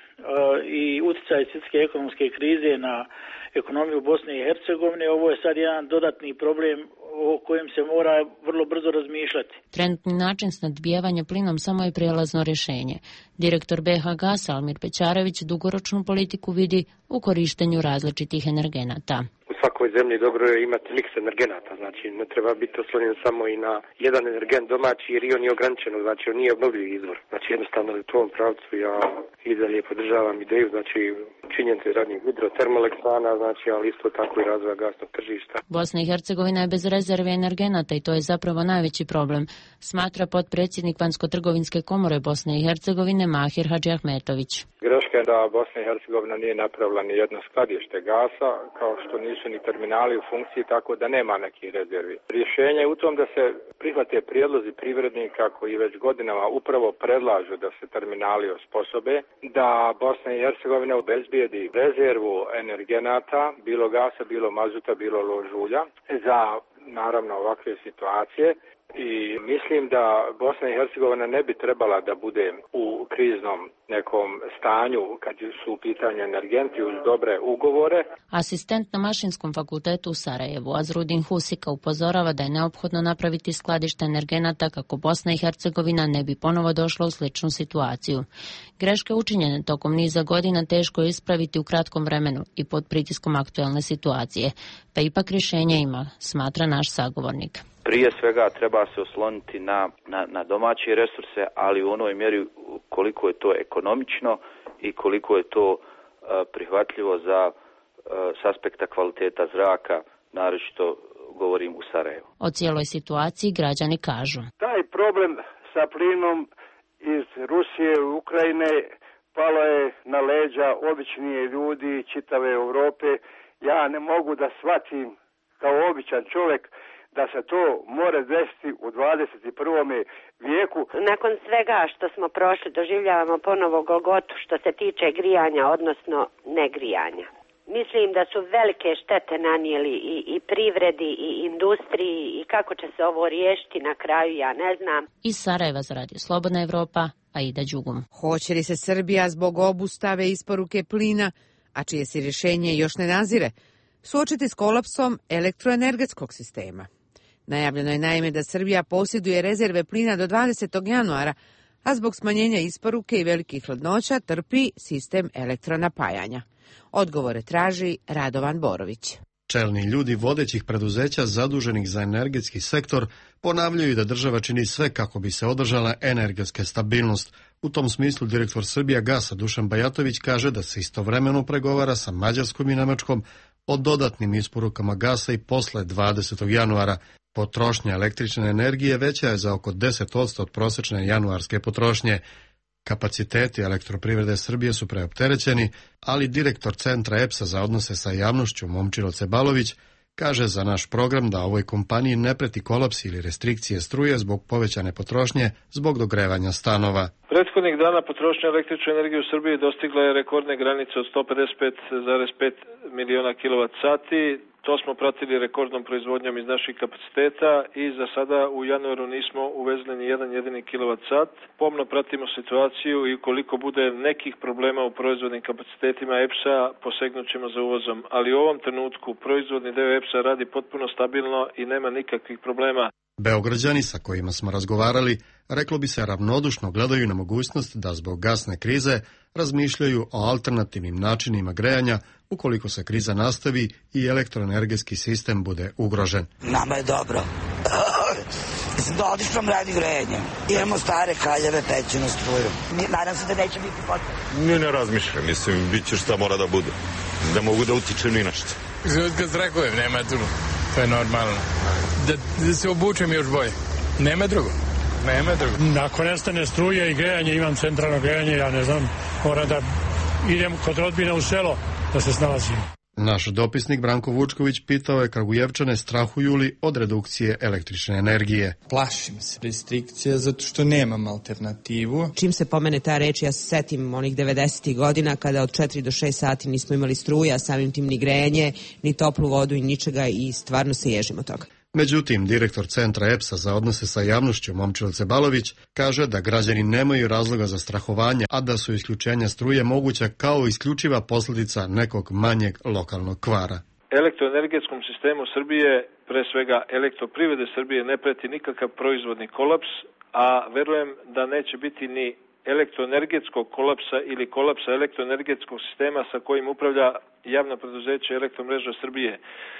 i utjecaj svjetske ekonomske krize na ekonomiju Bosne i Hercegovine. Ovo je sad jedan dodatni problem o kojem se mora vrlo brzo razmišljati. Trenutni način snadbijevanja plinom samo je prijelazno rješenje. Direktor B H Gasa Almir Bećarević dugoročnu politiku vidi u korištenju različitih energenata. U svakoj zemlji dobro je imati miks energenata, znači ne treba biti oslonjen samo i na jedan energent domaći jer i on je ograničen, znači on nije obnovljiv izvor. Znači jednostavno u tom pravcu ja i dalje podržavam ideju, znači činjenje radnih hidrotermoelektrana, znači ali isto tako i razvoja gasnog tržišta. Bosna i Hercegovina je bez rezerve energenata i to je zapravo najveći problem, smatra potpredsjednik Vanjsko-trgovinske komore Bosne i Hercegovine Mahir Hadžiahmetović. Greška je da Bosna i Hercegovina nije napravila ni jedno skladište gasa, kao što nisu ni terminali u funkciji, tako da nema nekih rezervi. Rješenje je u tom da se prihvate prijedlozi privrednika koji već godinama upravo predlažu da se terminali osposobe, da Bosna i Hercegovina obezbijedi rezervu energenata, bilo gasa, bilo mazuta, bilo ložulja, za naravno ovakve situacije. I mislim da Bosna i Hercegovina ne bi trebala da bude u kriznom nekom stanju kad su u pitanju energenti uz dobre ugovore. Asistent na Mašinskom fakultetu u Sarajevu Azrudin Husika upozorava da je neophodno napraviti skladište energenata kako Bosna i Hercegovina ne bi ponovo došla u sličnu situaciju. Greške učinjene tokom niza godina teško je ispraviti u kratkom vremenu i pod pritiskom aktuelne situacije, pa ipak rješenje ima, smatra naš sagovornik. Prije svega treba se osloniti na, na, na domaće resurse, ali u onoj mjeri koliko je to ekonomično i koliko je to uh, prihvatljivo za uh, s aspekta kvaliteta zraka, naročito govorim u Sarajevu. O cijeloj situaciji građani kažu. Taj problem sa plinom iz Rusije i Ukrajine palo je na leđa običnije ljudi čitave Europe. Ja ne mogu da shvatim kao običan čovjek da se to more desiti u dvadeset prvom vijeku. Nakon svega što smo prošli, doživljavamo ponovo golgotu što se tiče grijanja, odnosno negrijanja. Mislim da su velike štete nanijeli i, i privredi i industriji i kako će se ovo riješiti na kraju, ja ne znam. Iz Sarajeva za Radio Slobodna Evropa, Aida Đugum. Hoće li se Srbija zbog obustave isporuke plina, a čije se rješenje još ne nazire, suočiti s kolapsom elektroenergetskog sistema? Najavljeno je naime da Srbija posjeduje rezerve plina do dvadesetog januara, a zbog smanjenja isporuke i velikih hladnoća trpi sistem elektronapajanja. Odgovore traži Radovan Borović. Čelni ljudi vodećih preduzeća zaduženih za energetski sektor ponavljaju da država čini sve kako bi se održala energetska stabilnost. U tom smislu direktor Srbija gasa Dušan Bajatović kaže da se istovremeno pregovara sa Mađarskom i Nemačkom o dodatnim isporukama gasa i posle dvadesetog januara. Potrošnja električne energije veća je za oko deset posto od prosječne januarske potrošnje. Kapaciteti elektroprivrede Srbije su preopterećeni, ali direktor Centra E P S-a za odnose sa javnošću Momčilo Cebalović kaže za naš program da ovoj kompaniji ne preti kolaps ili restrikcije struje zbog povećane potrošnje zbog dogrevanja stanova. Prethodnih dana potrošnja električne energije u Srbiji dostigla je rekordne granice od sto pedeset pet zarez pet miliona kilovat sati. To smo pratili rekordnom proizvodnjom iz naših kapaciteta i za sada u januaru nismo uvezli ni jedan jedini kilovat sat. Pomno pratimo situaciju i ukoliko bude nekih problema u proizvodnim kapacitetima E P S-a, posegnut ćemo za uvozom. Ali u ovom trenutku proizvodni deo E P S-a radi potpuno stabilno i nema nikakvih problema. Beograđani sa kojima smo razgovarali, reklo bi se ravnodušno gledaju na mogućnost da zbog gasne krize razmišljaju o alternativnim načinima grejanja ukoliko se kriza nastavi i elektroenergetski sistem bude ugrožen. Nama je dobro. Mislim da odlično radi grejanje. Imamo stare kaljeve, pećinu struju. Nadam se da neće biti potrebno. Ne, ne razmišljam. Mislim, bit će šta mora da bude. Da mogu da utičem ni našta. Kad zrakujem, nema drugo. To je normalno. Da, da se obučem još bolje. Nema drugo. Nema drugo. Ako nestane struje i grejanje, imam centralno grejanje, ja ne znam, moram da idem kod rodbina u selo da se snalazim. Naš dopisnik Branko Vučković pitao je Kragujevčane strahuju li od redukcije električne energije. Plašim se restrikcija zato što nemam alternativu. Čim se pomene ta reč, ja se setim onih devedesetih godina kada od četiri do šest sati nismo imali struja, samim tim ni grejanje, ni toplu vodu i ničega i stvarno se ježimo od toga. Međutim, direktor Centra E P S-a za odnose sa javnošću Momčilo Cebalović kaže da građani nemaju razloga za strahovanje, a da su isključenja struje moguća kao isključiva posljedica nekog manjeg lokalnog kvara. Elektroenergetskom sistemu Srbije, pre svega elektroprivrede Srbije, ne preti nikakav proizvodni kolaps, a verujem da neće biti ni elektroenergetskog kolapsa ili kolapsa elektroenergetskog sistema sa kojim upravlja javno preduzeće Elektromreža Srbije.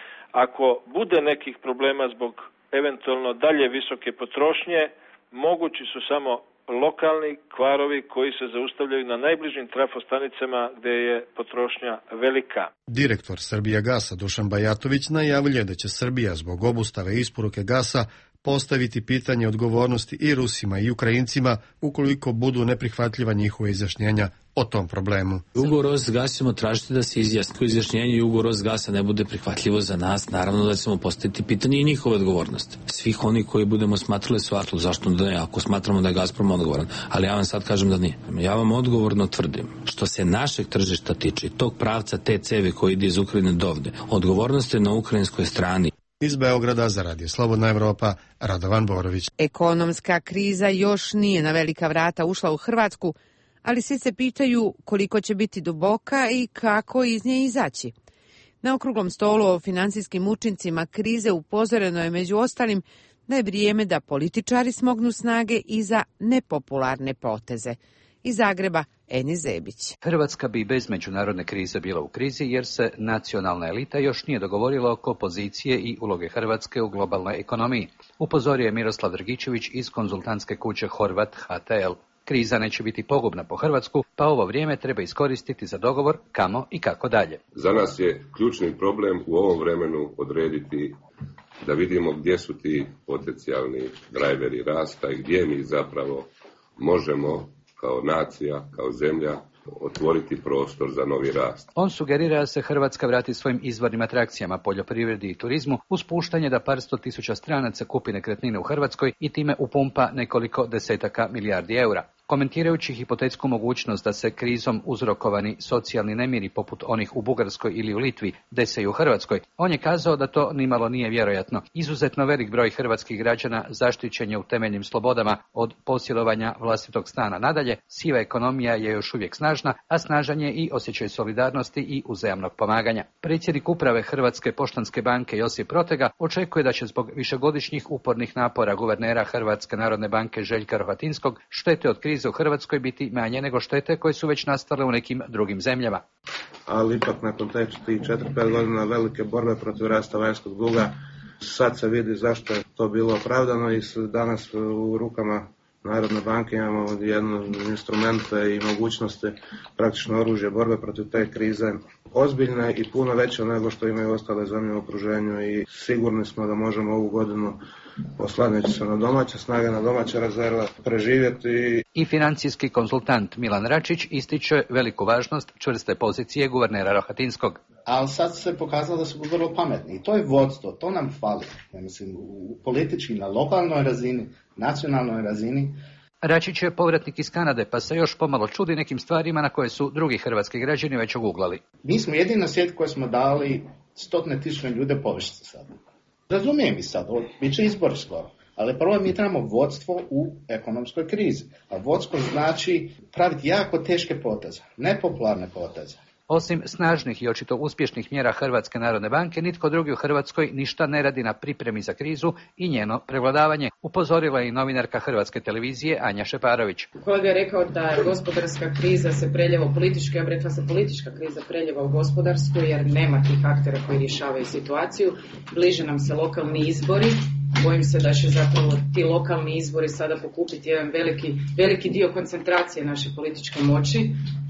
Ako bude nekih problema zbog eventualno dalje visoke potrošnje, mogući su samo lokalni kvarovi koji se zaustavljaju na najbližim trafostanicama gdje je potrošnja velika. Direktor Srbijagasa Dušan Bajatović najavljuje da će Srbija zbog obustave isporuke gasa postaviti pitanje odgovornosti i Rusima i Ukrajincima ukoliko budu neprihvatljiva njihova izjašnjenja o tom problemu. Ugovor s gasimo tražiti da se izjasni izjašnjenje i ugovor s gasa ne bude prihvatljivo za nas, naravno da ćemo postaviti pitanje i njihove odgovornosti. Svih oni koji budemo smatrali su atlu, zašto da ne, ako smatramo da je Gazprom odgovoran, ali ja vam sad kažem da nije. Ja vam odgovorno tvrdim, što se našeg tržišta tiče, tog pravca te cevi koji ide iz Ukrajine do ovde, odgovornost je na ukrajinskoj strani. Iz Beograda za Radio Slobodna Evropa, Radovan Borović. Ekonomska kriza još nije na velika vrata ušla u Hrvatsku, ali svi se pitaju koliko će biti duboka i kako iz nje izaći. Na okruglom stolu o financijskim učincima krize upozoreno je među ostalim da je vrijeme da političari smognu snage i za nepopularne poteze. Iz Zagreba, Eni Zebić. Hrvatska bi bez međunarodne krize bila u krizi jer se nacionalna elita još nije dogovorila oko pozicije i uloge Hrvatske u globalnoj ekonomiji. Upozorio je Miroslav Drgičević iz konzultantske kuće Horvat H T L. Kriza neće biti pogubna po Hrvatsku, pa ovo vrijeme treba iskoristiti za dogovor kamo i kako dalje. Za nas je ključni problem u ovom vremenu odrediti da vidimo gdje su ti potencijalni drajveri rasta i gdje mi zapravo možemo kao nacija, kao zemlja, otvoriti prostor za novi rast. On sugerira da se Hrvatska vrati svojim izvornim atrakcijama, poljoprivredi i turizmu, uz puštanje da par sto tisuća stranaca kupi nekretnine u Hrvatskoj i time upumpa nekoliko desetaka milijardi eura. Komentirajući hipotetsku mogućnost da se krizom uzrokovani socijalni nemiri poput onih u Bugarskoj ili u Litvi dese i u Hrvatskoj, on je kazao da to nimalo nije vjerojatno. Izuzetno velik broj hrvatskih građana zaštićen je u temeljnim slobodama od posjedovanja vlastitog stana. Nadalje, siva ekonomija je još uvijek snažna, a snažan je i osjećaj solidarnosti i uzajamnog pomaganja. Predsjednik uprave Hrvatske poštanske banke Josip Protega očekuje da će zbog višegodišnjih upornih napora guvernera Hrvatske narodne banke Željka Rohatinskog štete od krize u Hrvatskoj biti manje nego štete koje su već nastale u nekim drugim zemljama. Ali ipak nakon te četiri pet godina velike borbe protiv rasta vanjskog duga, sad se vidi zašto je to bilo opravdano i danas u rukama Narodne banke imamo jedno instrumente i mogućnosti, praktično oružje borbe protiv te krize ozbiljne i puno veće nego što imaju ostale zemlje u okruženju i sigurni smo da možemo ovu godinu oslanjajući se na domaće snage, na domaće rezerve preživjeti. I financijski konzultant Milan Račić ističe veliku važnost čvrste pozicije guvernera Rohatinskog. Ali sad se pokazalo da su vrlo pametni i to je vodstvo, to nam fali. Ja mislim, u politički na lokalnoj razini, nacionalnoj razini. Račić je povratnik iz Kanade, pa se još pomalo čudi nekim stvarima na koje su drugi hrvatski građani već oguglali. Mi smo jedini svijet koji smo dali stotine tisuća ljude povišice sad. Razumijem i sad, bit će izbori skoro, ali prvo mi trebamo vodstvo u ekonomskoj krizi. A vodstvo znači praviti jako teške poteze, nepopularne poteze. Osim snažnih i očito uspješnih mjera Hrvatske narodne banke, nitko drugi u Hrvatskoj ništa ne radi na pripremi za krizu i njeno prevladavanje, upozorila je i novinarka Hrvatske televizije Anja Šeparović. Kolega je rekao da je gospodarska kriza se preljeva u političku, ja bih rekla se politička kriza preljeva u gospodarsku jer nema tih aktera koji rješavaju situaciju. Bliže nam se lokalni izbori. Bojim se da će zapravo ti lokalni izbori sada pokupiti jedan veliki, veliki dio koncentracije naše političke moći.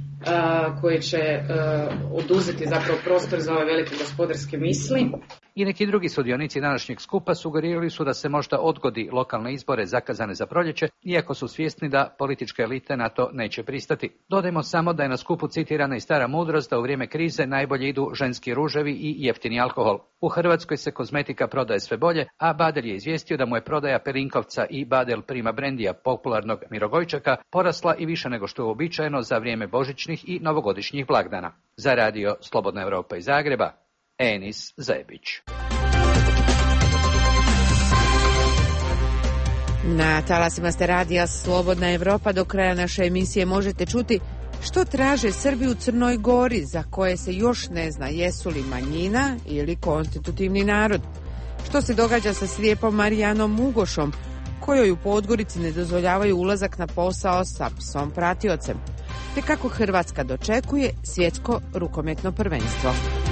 Uh, koji će uh, oduzeti zapravo prostor za ove velike gospodarske misli. I neki drugi sudionici današnjeg skupa sugerirali su da se možda odgodi lokalne izbore zakazane za proljeće, iako su svjesni da političke elite na to neće pristati. Dodajmo samo da je na skupu citirana i stara mudrost da u vrijeme krize najbolje idu ženski ruževi i jeftini alkohol. U Hrvatskoj se kozmetika prodaje sve bolje, a Badel je izvijestio da mu je prodaja Pelinkovca i Badel Prima Brendija, popularnog Mirogojčaka, porasla i više nego što je uobičajeno za vrijeme božićnih i novogodišnjih blagdana. Za radio Slobodna Evropa iz Zagreba, Enis Zebić. Na talasima ste radija Slobodna Evropa. Do kraja naše emisije možete čuti što traže Srbi u Crnoj Gori, za koje se još ne zna jesu li manjina ili konstitutivni narod. Što se događa sa slijepom Marijanom Ugošom, kojoj u Podgorici ne dozvoljavaju ulazak na posao sa psom pratiocem, te kako Hrvatska dočekuje svjetsko rukometno prvenstvo.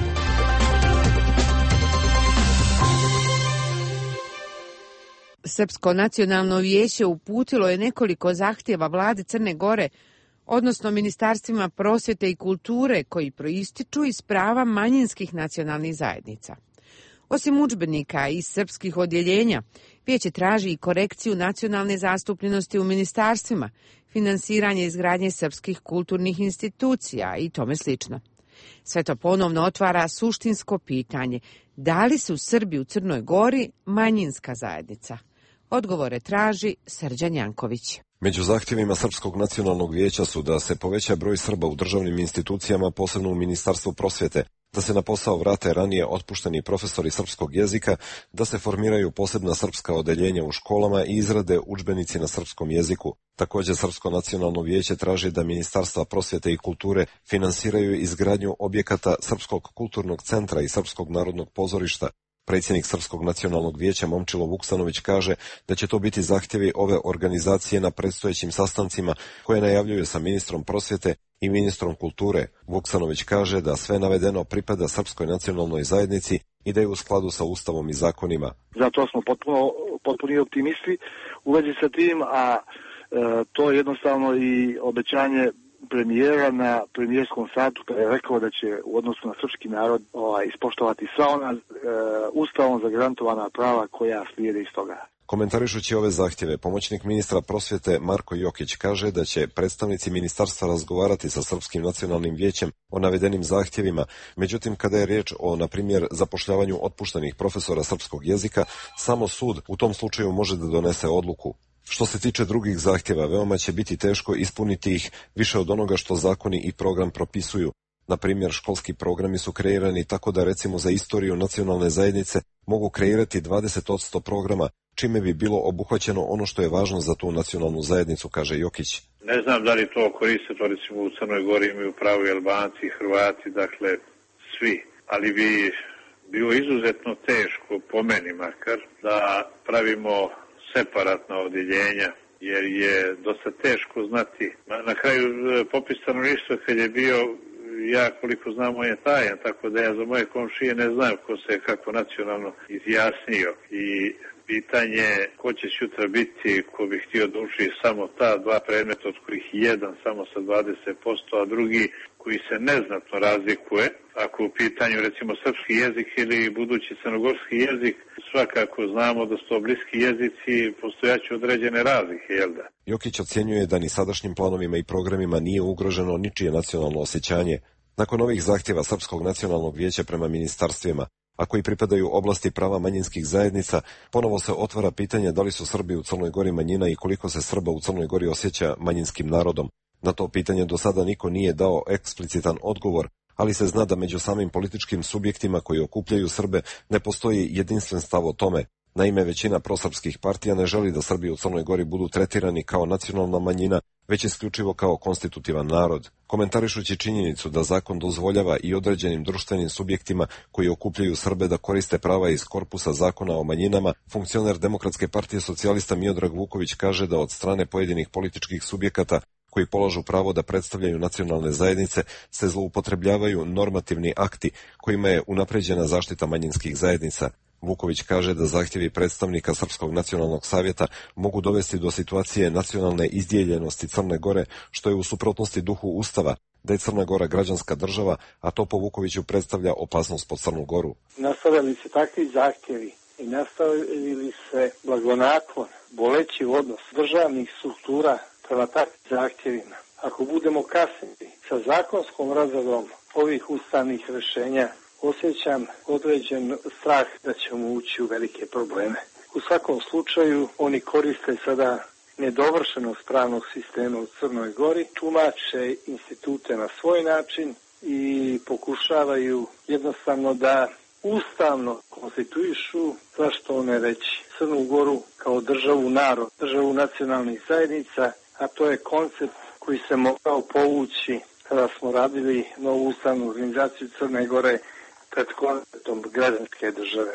Srpsko nacionalno vijeće uputilo je nekoliko zahtjeva vladi Crne Gore, odnosno ministarstvima prosvjete i kulture, koji proističu iz prava manjinskih nacionalnih zajednica. Osim udžbenika iz srpskih odjeljenja, vijeće traži i korekciju nacionalne zastupljenosti u ministarstvima, finansiranje izgradnje srpskih kulturnih institucija i tome slično. Sve to ponovno otvara suštinsko pitanje: da li su Srbi u Crnoj Gori manjinska zajednica? Odgovore traži Srđan Janković. Među zahtjevima Srpskog nacionalnog vijeća su da se poveća broj Srba u državnim institucijama, posebno u Ministarstvu prosvjete, da se na posao vrate ranije otpušteni profesori srpskog jezika, da se formiraju posebna srpska odeljenja u školama i izrade udžbenici na srpskom jeziku. Također Srpsko nacionalno vijeće traži da Ministarstva prosvjete i kulture finansiraju izgradnju objekata Srpskog kulturnog centra i Srpskog narodnog pozorišta. Predsjednik Srpskog nacionalnog vijeća Momčilo Vuksanović kaže da će to biti zahtjevi ove organizacije na predstojećim sastancima koje najavljuju sa ministrom prosvjete i ministrom kulture. Vuksanović kaže da sve navedeno pripada Srpskoj nacionalnoj zajednici i da je u skladu sa Ustavom i zakonima. Zato smo potpuno, potpuni optimisti u vezi sa tim, a e, to je jednostavno i obećanje premijera na premijerskom satu, kada je rekao da će u odnosu na srpski narod ovaj, ispoštovati sva ona e, ustavom zagarantovana prava koja slijede iz toga. Komentarišući ove zahtjeve, pomoćnik ministra prosvjete Marko Jokić kaže da će predstavnici ministarstva razgovarati sa Srpskim nacionalnim vijećem o navedenim zahtjevima, međutim kada je riječ o, na primjer, zapošljavanju otpuštenih profesora srpskog jezika, samo sud u tom slučaju može da donese odluku. Što se tiče drugih zahtjeva, veoma će biti teško ispuniti ih više od onoga što zakoni i program propisuju. Na primjer, školski programi su kreirani tako da recimo za istoriju nacionalne zajednice mogu kreirati dvadeset posto programa, čime bi bilo obuhvaćeno ono što je važno za tu nacionalnu zajednicu, kaže Jokić. Ne znam da li to koriste, to recimo u Crnoj Gori imaju pravo i Albanci i Hrvati, dakle svi, ali bi bilo izuzetno teško, po meni makar, da pravimo separatna odjeljenja, jer je dosta teško znati. Na, na kraju popis stanovništva kad je bio, ja koliko znam, on je tajan, tako da ja za moje komšije ne znam ko se kako nacionalno izjasnio. I pitanje ko će sutra biti, ko bi htio da uči samo ta dva predmeta, od kojih jedan samo sa dvadeset posto, a drugi koji se neznatno razlikuje. Ako u pitanju recimo srpski jezik ili budući crnogorski jezik, svakako znamo da su to bliski jezici, postojaće određene razlike, jel da? Jokić ocjenjuje da ni sadašnjim planovima i programima nije ugroženo ničije nacionalno osjećanje. Nakon ovih zahtjeva Srpskog nacionalnog vijeća prema ministarstvima, a koji pripadaju oblasti prava manjinskih zajednica, ponovo se otvara pitanje da li su Srbi u Crnoj Gori manjina i koliko se Srba u Crnoj Gori osjeća manjinskim narodom. Na to pitanje do sada niko nije dao eksplicitan odgovor, ali se zna da među samim političkim subjektima koji okupljaju Srbe ne postoji jedinstven stav o tome. Naime, većina prosrpskih partija ne želi da Srbi u Crnoj Gori budu tretirani kao nacionalna manjina, već isključivo kao konstitutivan narod. Komentarišući činjenicu da zakon dozvoljava i određenim društvenim subjektima koji okupljaju Srbe da koriste prava iz korpusa zakona o manjinama, funkcioner Demokratske partije socijalista Miodrag Vuković kaže da od strane pojedinih političkih subjekata koji polažu pravo da predstavljaju nacionalne zajednice se zloupotrebljavaju normativni akti kojima je unapređena zaštita manjinskih zajednica. Vuković kaže da zahtjevi predstavnika Srpskog nacionalnog savjeta mogu dovesti do situacije nacionalne izdijeljenosti Crne Gore, što je u suprotnosti duhu Ustava, da je Crna Gora građanska država, a to po Vukoviću predstavlja opasnost po Crnu Goru. Nastavili se takvi zahtjevi i nastavili se blagonaklon, boleći odnos državnih struktura prema takvim zahtjevima. Ako budemo kasniti sa zakonskom razradom ovih ustavnih rješenja, osjećam određen strah da ćemo ući u velike probleme. U svakom slučaju oni koriste sada nedovršenost pravnog sistema u Crnoj Gori, tumače institute na svoj način i pokušavaju jednostavno da ustavno konstituišu, zašto ne reći, Crnu Goru kao državu narod, državu nacionalnih zajednica, a to je koncept koji se mogao povući kada smo radili novu ustavnu organizaciju Crne Gore pred konceptom građanske države.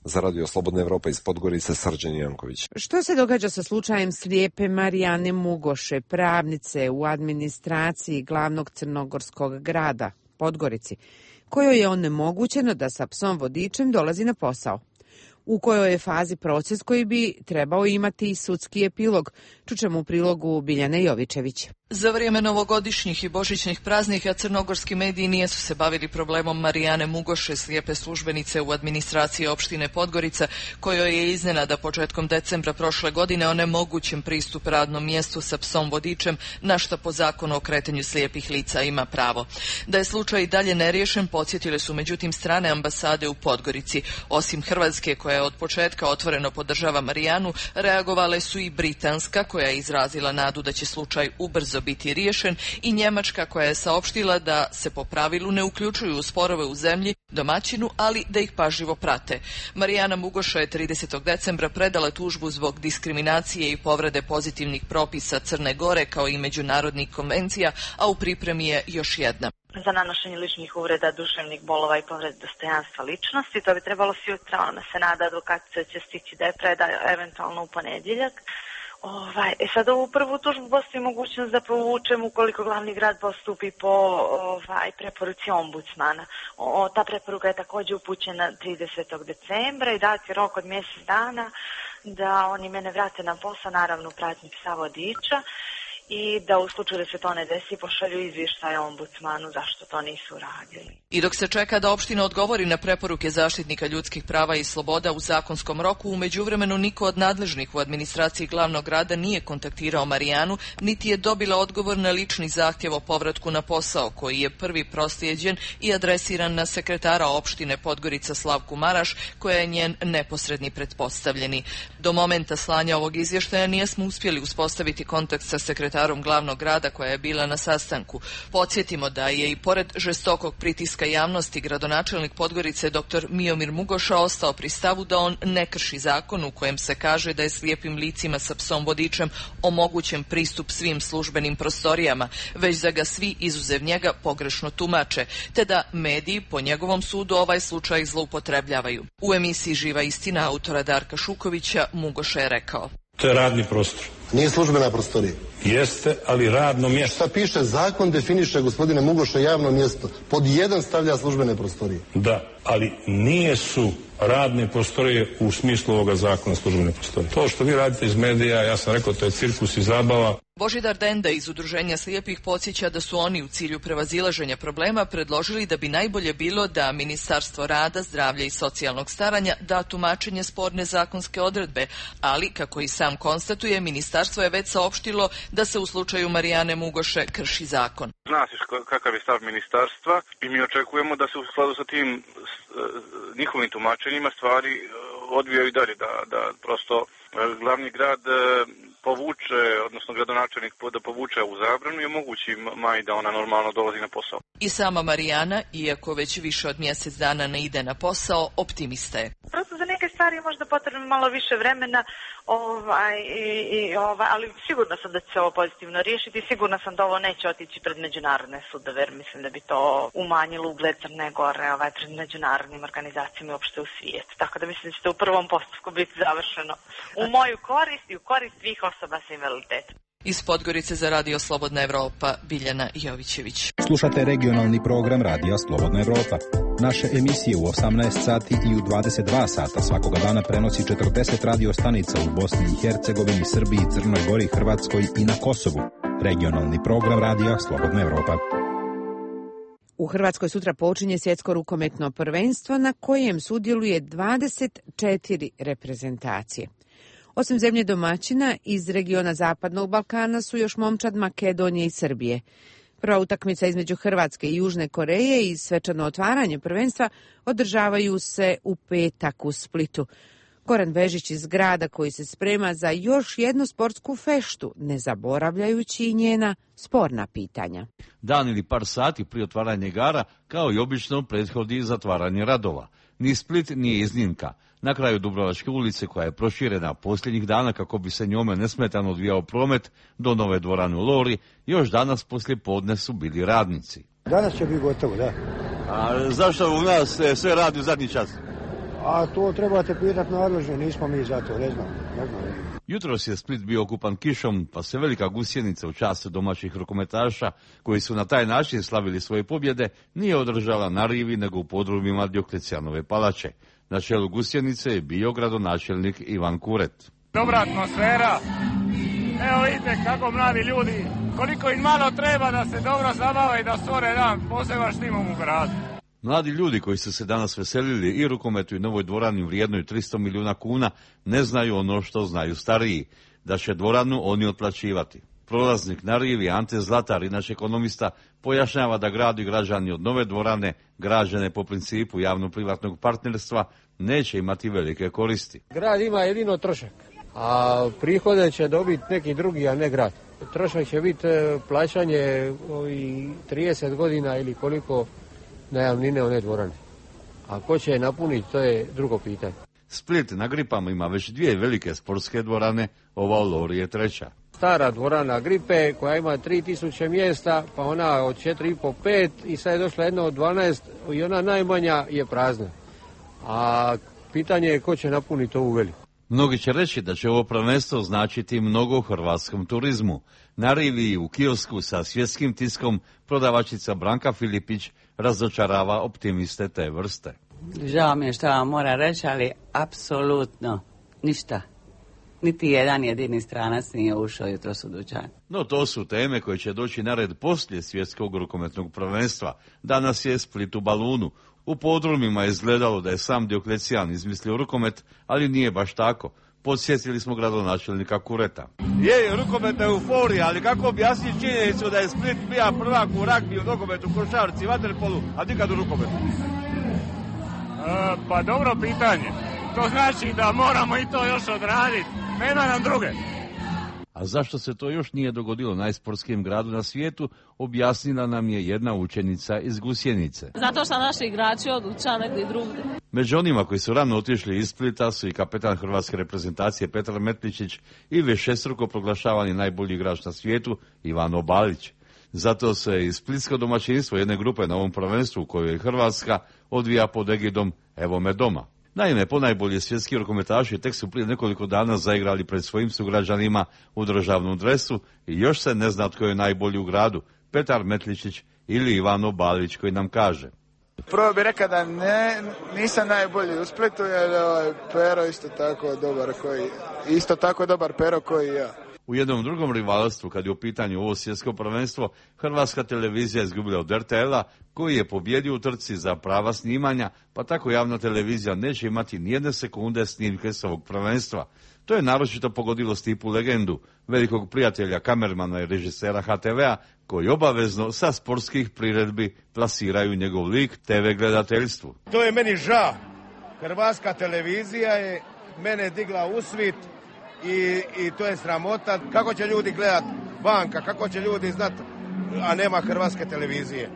Za Radio Slobodna Evropa iz Podgorice, Srđan Janković. Što se događa sa slučajem slijepe Marijane Mugoše, pravnice u administraciji glavnog crnogorskog grada, Podgorici, kojoj je onemogućeno da sa psom vodičem dolazi na posao? U kojoj je fazi proces koji bi trebao imati i sudski epilog? Čućemo u prilogu Biljane Jovičević. Za vrijeme novogodišnjih i božićnih praznika crnogorski mediji nisu se bavili problemom Marijane Mugoše, slijepe službenice u administraciji opštine Podgorica, kojoj je iznenada početkom decembra prošle godine onemogućen pristup radnom mjestu sa psom vodičem, na što po zakonu o kretanju slijepih lica ima pravo. Da je slučaj i dalje neriješen, podsjetile su međutim strane ambasade u Podgorici. Osim Hrvatske, koja je od početka otvoreno podržava Marijanu, reagovale su i britanska, koja je izrazila nadu da će slučaj ubrzo biti riješen, i Njemačka, koja je saopštila da se po pravilu ne uključuju u sporove u zemlji domaćinu, ali da ih pažljivo prate. Marijana Mugoša je tridesetog decembra predala tužbu zbog diskriminacije i povrede pozitivnih propisa Crne Gore kao i međunarodnih konvencija, a u pripremi je još jedna. Za nanošenje ličnih uvreda, duševnih bolova i povrede dostojanstva ličnosti. To bi trebalo sutra, ona se nada advokatica će stići da je preda eventualno u ponedjeljak. Ovaj, e sad ovu prvu tužbu postoji mogućnost da povučem ukoliko glavni grad postupi po ovaj, preporuci ombudsmana. O, ta preporuka je također upućena tridesetog decembra i dati rok od mjesec dana da oni mene vrate na posao, naravno pratnji psa vodiča, i da u slučaju da se to ne desi pošalju izvještaj ombudsmanu zašto to nisu radili. I dok se čeka da opština odgovori na preporuke zaštitnika ljudskih prava i sloboda u zakonskom roku, u međuvremenu niko od nadležnih u administraciji glavnog grada nije kontaktirao Marijanu, niti je dobila odgovor na lični zahtjev o povratku na posao, koji je prvi proslijeđen i adresiran na sekretara opštine Podgorica Slavku Maraš, koja je njen neposredni pretpostavljeni. Do momenta slanja ovog izvještaja nijesmo uspjeli uspostaviti kontakt sa sekretarom glavnog grada, koja je bila na sastanku. Podsjetimo da je i pored žestokog pritiska javnosti gradonačelnik Podgorice dr. Miomir Mugoša ostao pri stavu da on ne krši zakon u kojem se kaže da je slijepim licima sa psom vodičem omogućen pristup svim službenim prostorijama, već da ga svi izuzev njega pogrešno tumače, te da mediji po njegovom sudu ovaj slučaj zloupotrebljavaju. U emisiji Živa istina autora Darka Šukovića Mugoša je rekao: To je radni prostor. Nije službena prostorija. Jeste, ali radno mjesto. Šta piše? Zakon definiše, gospodine Mugoša, javno mjesto. Pod jedan stavlja službene prostorije. Da, ali nije su radne prostorije u smislu ovoga zakona službene prostorije. To što vi radite iz medija, ja sam rekao, to je cirkus i zabava. Božidar Denda iz Udruženja slijepih podsjeća da su oni u cilju prevazilaženja problema predložili da bi najbolje bilo da Ministarstvo rada, zdravlja i socijalnog staranja da tumačenje sporne zakonske odredbe, ali, kako i sam konstatuje, ministarstvo je već saopštilo da se u slučaju Marijane Mugoše krši zakon. Zna se kakav je stav ministarstva i mi očekujemo da se u skladu sa tim njihovim tumačenjima stvari odvijaju dalje, da, da prosto glavni grad povuče, odnosno gradonačelnik da povuče ovu zabranu i omogući Maji da ona normalno dolazi na posao. I sama Marijana, iako već više od mjesec dana ne ide na posao, optimista je. Prosto za neke stvari je možda potrebno malo više vremena, ovaj, i, i, ovaj, ali sigurna sam da će se ovo pozitivno riješiti i sigurna sam da ovo neće otići pred međunarodne sudove, jer mislim da bi to umanjilo ugled Crne Gore ovaj, pred međunarodnim organizacijama i uopšte u svijetu. Tako da mislim da će to u prvom postupku biti završeno u moju korist i u korist svih osoba s invaliditetom. Iz Podgorice za Radio Slobodna Evropa, Biljana Jovićević. Slušate regionalni program Radija Slobodna Evropa. Naše emisije u osamnaest sati i u dvadeset dva sata svakoga dana prenosi četrdeset radio stanica u Bosni i Hercegovini, Srbiji, Crnoj Gori, Hrvatskoj i na Kosovu. Regionalni program Radija Slobodna Evropa. U Hrvatskoj sutra počinje svjetsko rukometno prvenstvo na kojem sudjeluje dvadeset četiri reprezentacije. Osim zemlje domaćina, iz regiona Zapadnog Balkana su još momčad Makedonije i Srbije. Prva utakmica između Hrvatske i Južne Koreje i svečano otvaranje prvenstva održavaju se u petak u Splitu. Goran Bežić iz grada koji se sprema za još jednu sportsku feštu, ne zaboravljajući i njena sporna pitanja. Dan ili par sati prije otvaranja igara, kao i obično, prethodi zatvaranje radova. Ni Split nije iznimka. Na kraju Dubrovačke ulice, koja je proširena posljednjih dana kako bi se njome nesmetano odvijao promet do nove dvorane u Lori, još danas poslije podne su bili radnici. Danas će biti gotovo, da. A zašto u nas sve radi u zadnji čas? A to trebate pitati nadležne, nismo mi za to, ne znam. Ne znam. Jutros je Split bio okupan kišom, pa se velika gusjenica u čast domaćih rukometaša, koji su na taj način slavili svoje pobjede, nije održala na rivi nego u podrumima Dioklecijanove palače. Na čelu gusjenice je bio gradonačelnik Ivan Kuret. Dobra atmosfera. Evo vidite kako mladi ljudi, koliko im malo treba da se dobro zabave i da stvore jedan poseban štimom u gradu. Mladi ljudi koji su se danas veselili i rukometu i novoj dvorani vrijednoj tristo milijuna kuna ne znaju ono što znaju stariji, da će dvoranu oni otplaćivati. Prolaznik na rivi Ante Zlatar, inače ekonomista, pojašnjava da grad i građani od nove dvorane, građene po principu javno-privatnog partnerstva, neće imati velike koristi. Grad ima jedino trošak, a prihode će dobiti neki drugi, a ne grad. Trošak će biti plaćanje ovih trideset godina ili koliko najamnine one dvorane. A ko će je napuniti, to je drugo pitanje. Split na Gripama ima već dvije velike sportske dvorane, ova u Lori je treća. Stara dvorana Gripe koja ima tri tisuće mjesta, pa ona od četiri i pol pet i sad je došla jedna od dvanaest i ona najmanja je prazna. A pitanje je ko će napuniti ovu veliku. Mnogi će reći da će ovo prvenstvo značiti mnogo u hrvatskom turizmu. Na rivi u kiosku sa svjetskim tiskom prodavačica Branka Filipić razočarava optimiste te vrste. Žao mi je što vam mora reći, ali apsolutno ništa. Niti jedan jedini stranac nije ušao jutros u dućan. No to su teme koje će doći na red poslije svjetskog rukometnog prvenstva. Danas je Split u balunu. U podrumima je izgledalo da je sam Dioklecijan izmislio rukomet, ali nije baš tako. Podsjetili smo gradonačelnika Kureta. Je, rukomet je euforija, ali kako objasniti činjenicu da je Split bija prvak u ragbi, u nogometu, košarci, vaterpolu, a nikad u rukometu? E, pa dobro pitanje. To znači da moramo i to još odraditi. Nema nam druge. A zašto se to još nije dogodilo najsportskim gradu na svijetu, objasnila nam je jedna učenica iz Gusjenice. Zato što naši igrači odlučaju negdje drugdje. Među onima koji su rano otišli iz Splita su i kapetan hrvatske reprezentacije Petar Metličić i višestruko proglašavani najbolji igrač na svijetu Ivano Balić. Zato se i splitsko domaćinstvo jedne grupe na ovom prvenstvu u kojoj je Hrvatska odvija pod egidom Evo me doma. Naime, ponajbolji svjetski rukometaši tek su prije nekoliko dana zaigrali pred svojim sugrađanima u državnom dresu i još se ne zna tko je najbolji u gradu, Petar Metličić ili Ivano Balić koji nam kaže. Prvo bih rekao da ne, nisam najbolji u Splitu jer ovaj, Pero isto tako dobar koji, isto tako dobar Pero koji i ja. U jednom drugom rivalstvu, kad je u pitanju ovo svjetsko prvenstvo, Hrvatska televizija je izgubila od er te el-a, koji je pobjedio u trci za prava snimanja, pa tako javna televizija neće imati nijedne sekunde snimke s ovog prvenstva. To je naročito pogodilo Stipu legendu, velikog prijatelja, kamermana i režisera ha te ve-a, koji obavezno sa sportskih priredbi plasiraju njegov lik te ve gledateljstvu. To je meni žao. Hrvatska televizija je mene digla u svit. I, i to je sramota. Kako će ljudi gledat vanka, kako će ljudi znat, a nema hrvatske televizije.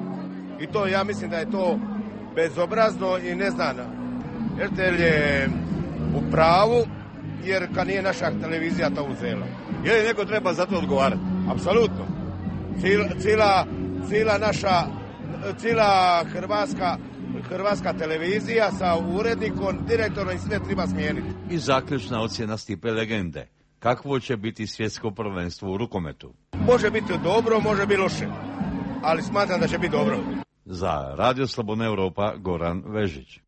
I to ja mislim da je to bezobrazno i ne znam. er te el je u pravu, jer kad nije naša televizija to uzela. Je li neko treba za to odgovarati? Apsolutno. Cila, cila, cila naša, cila hrvatska Hrvatska televizija sa urednikom, direktorom i sve treba smijeniti. I zaključna ocjena Stipe legende. Kakvo će biti svjetsko prvenstvo u rukometu? Može biti dobro, može biti loše, ali smatram da će biti dobro. Za Radio Slobodna Europa, Goran Vežić.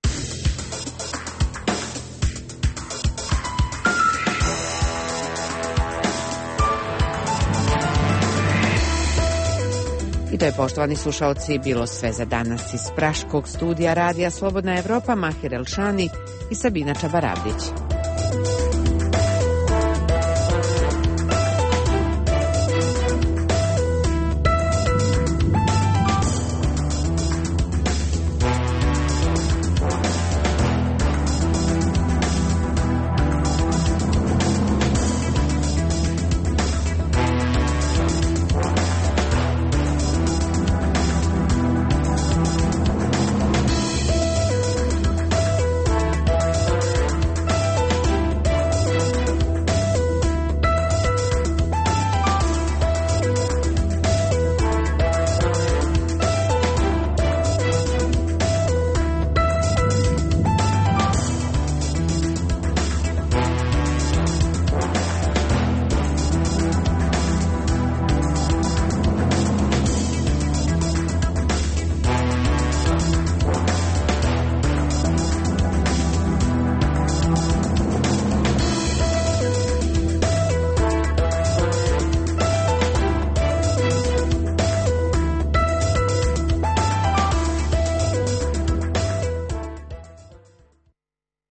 I to je, poštovani slušalci, bilo sve za danas iz praškog studija Radija Slobodna Evropa, Mahir Elšani i Sabina Čabarabić.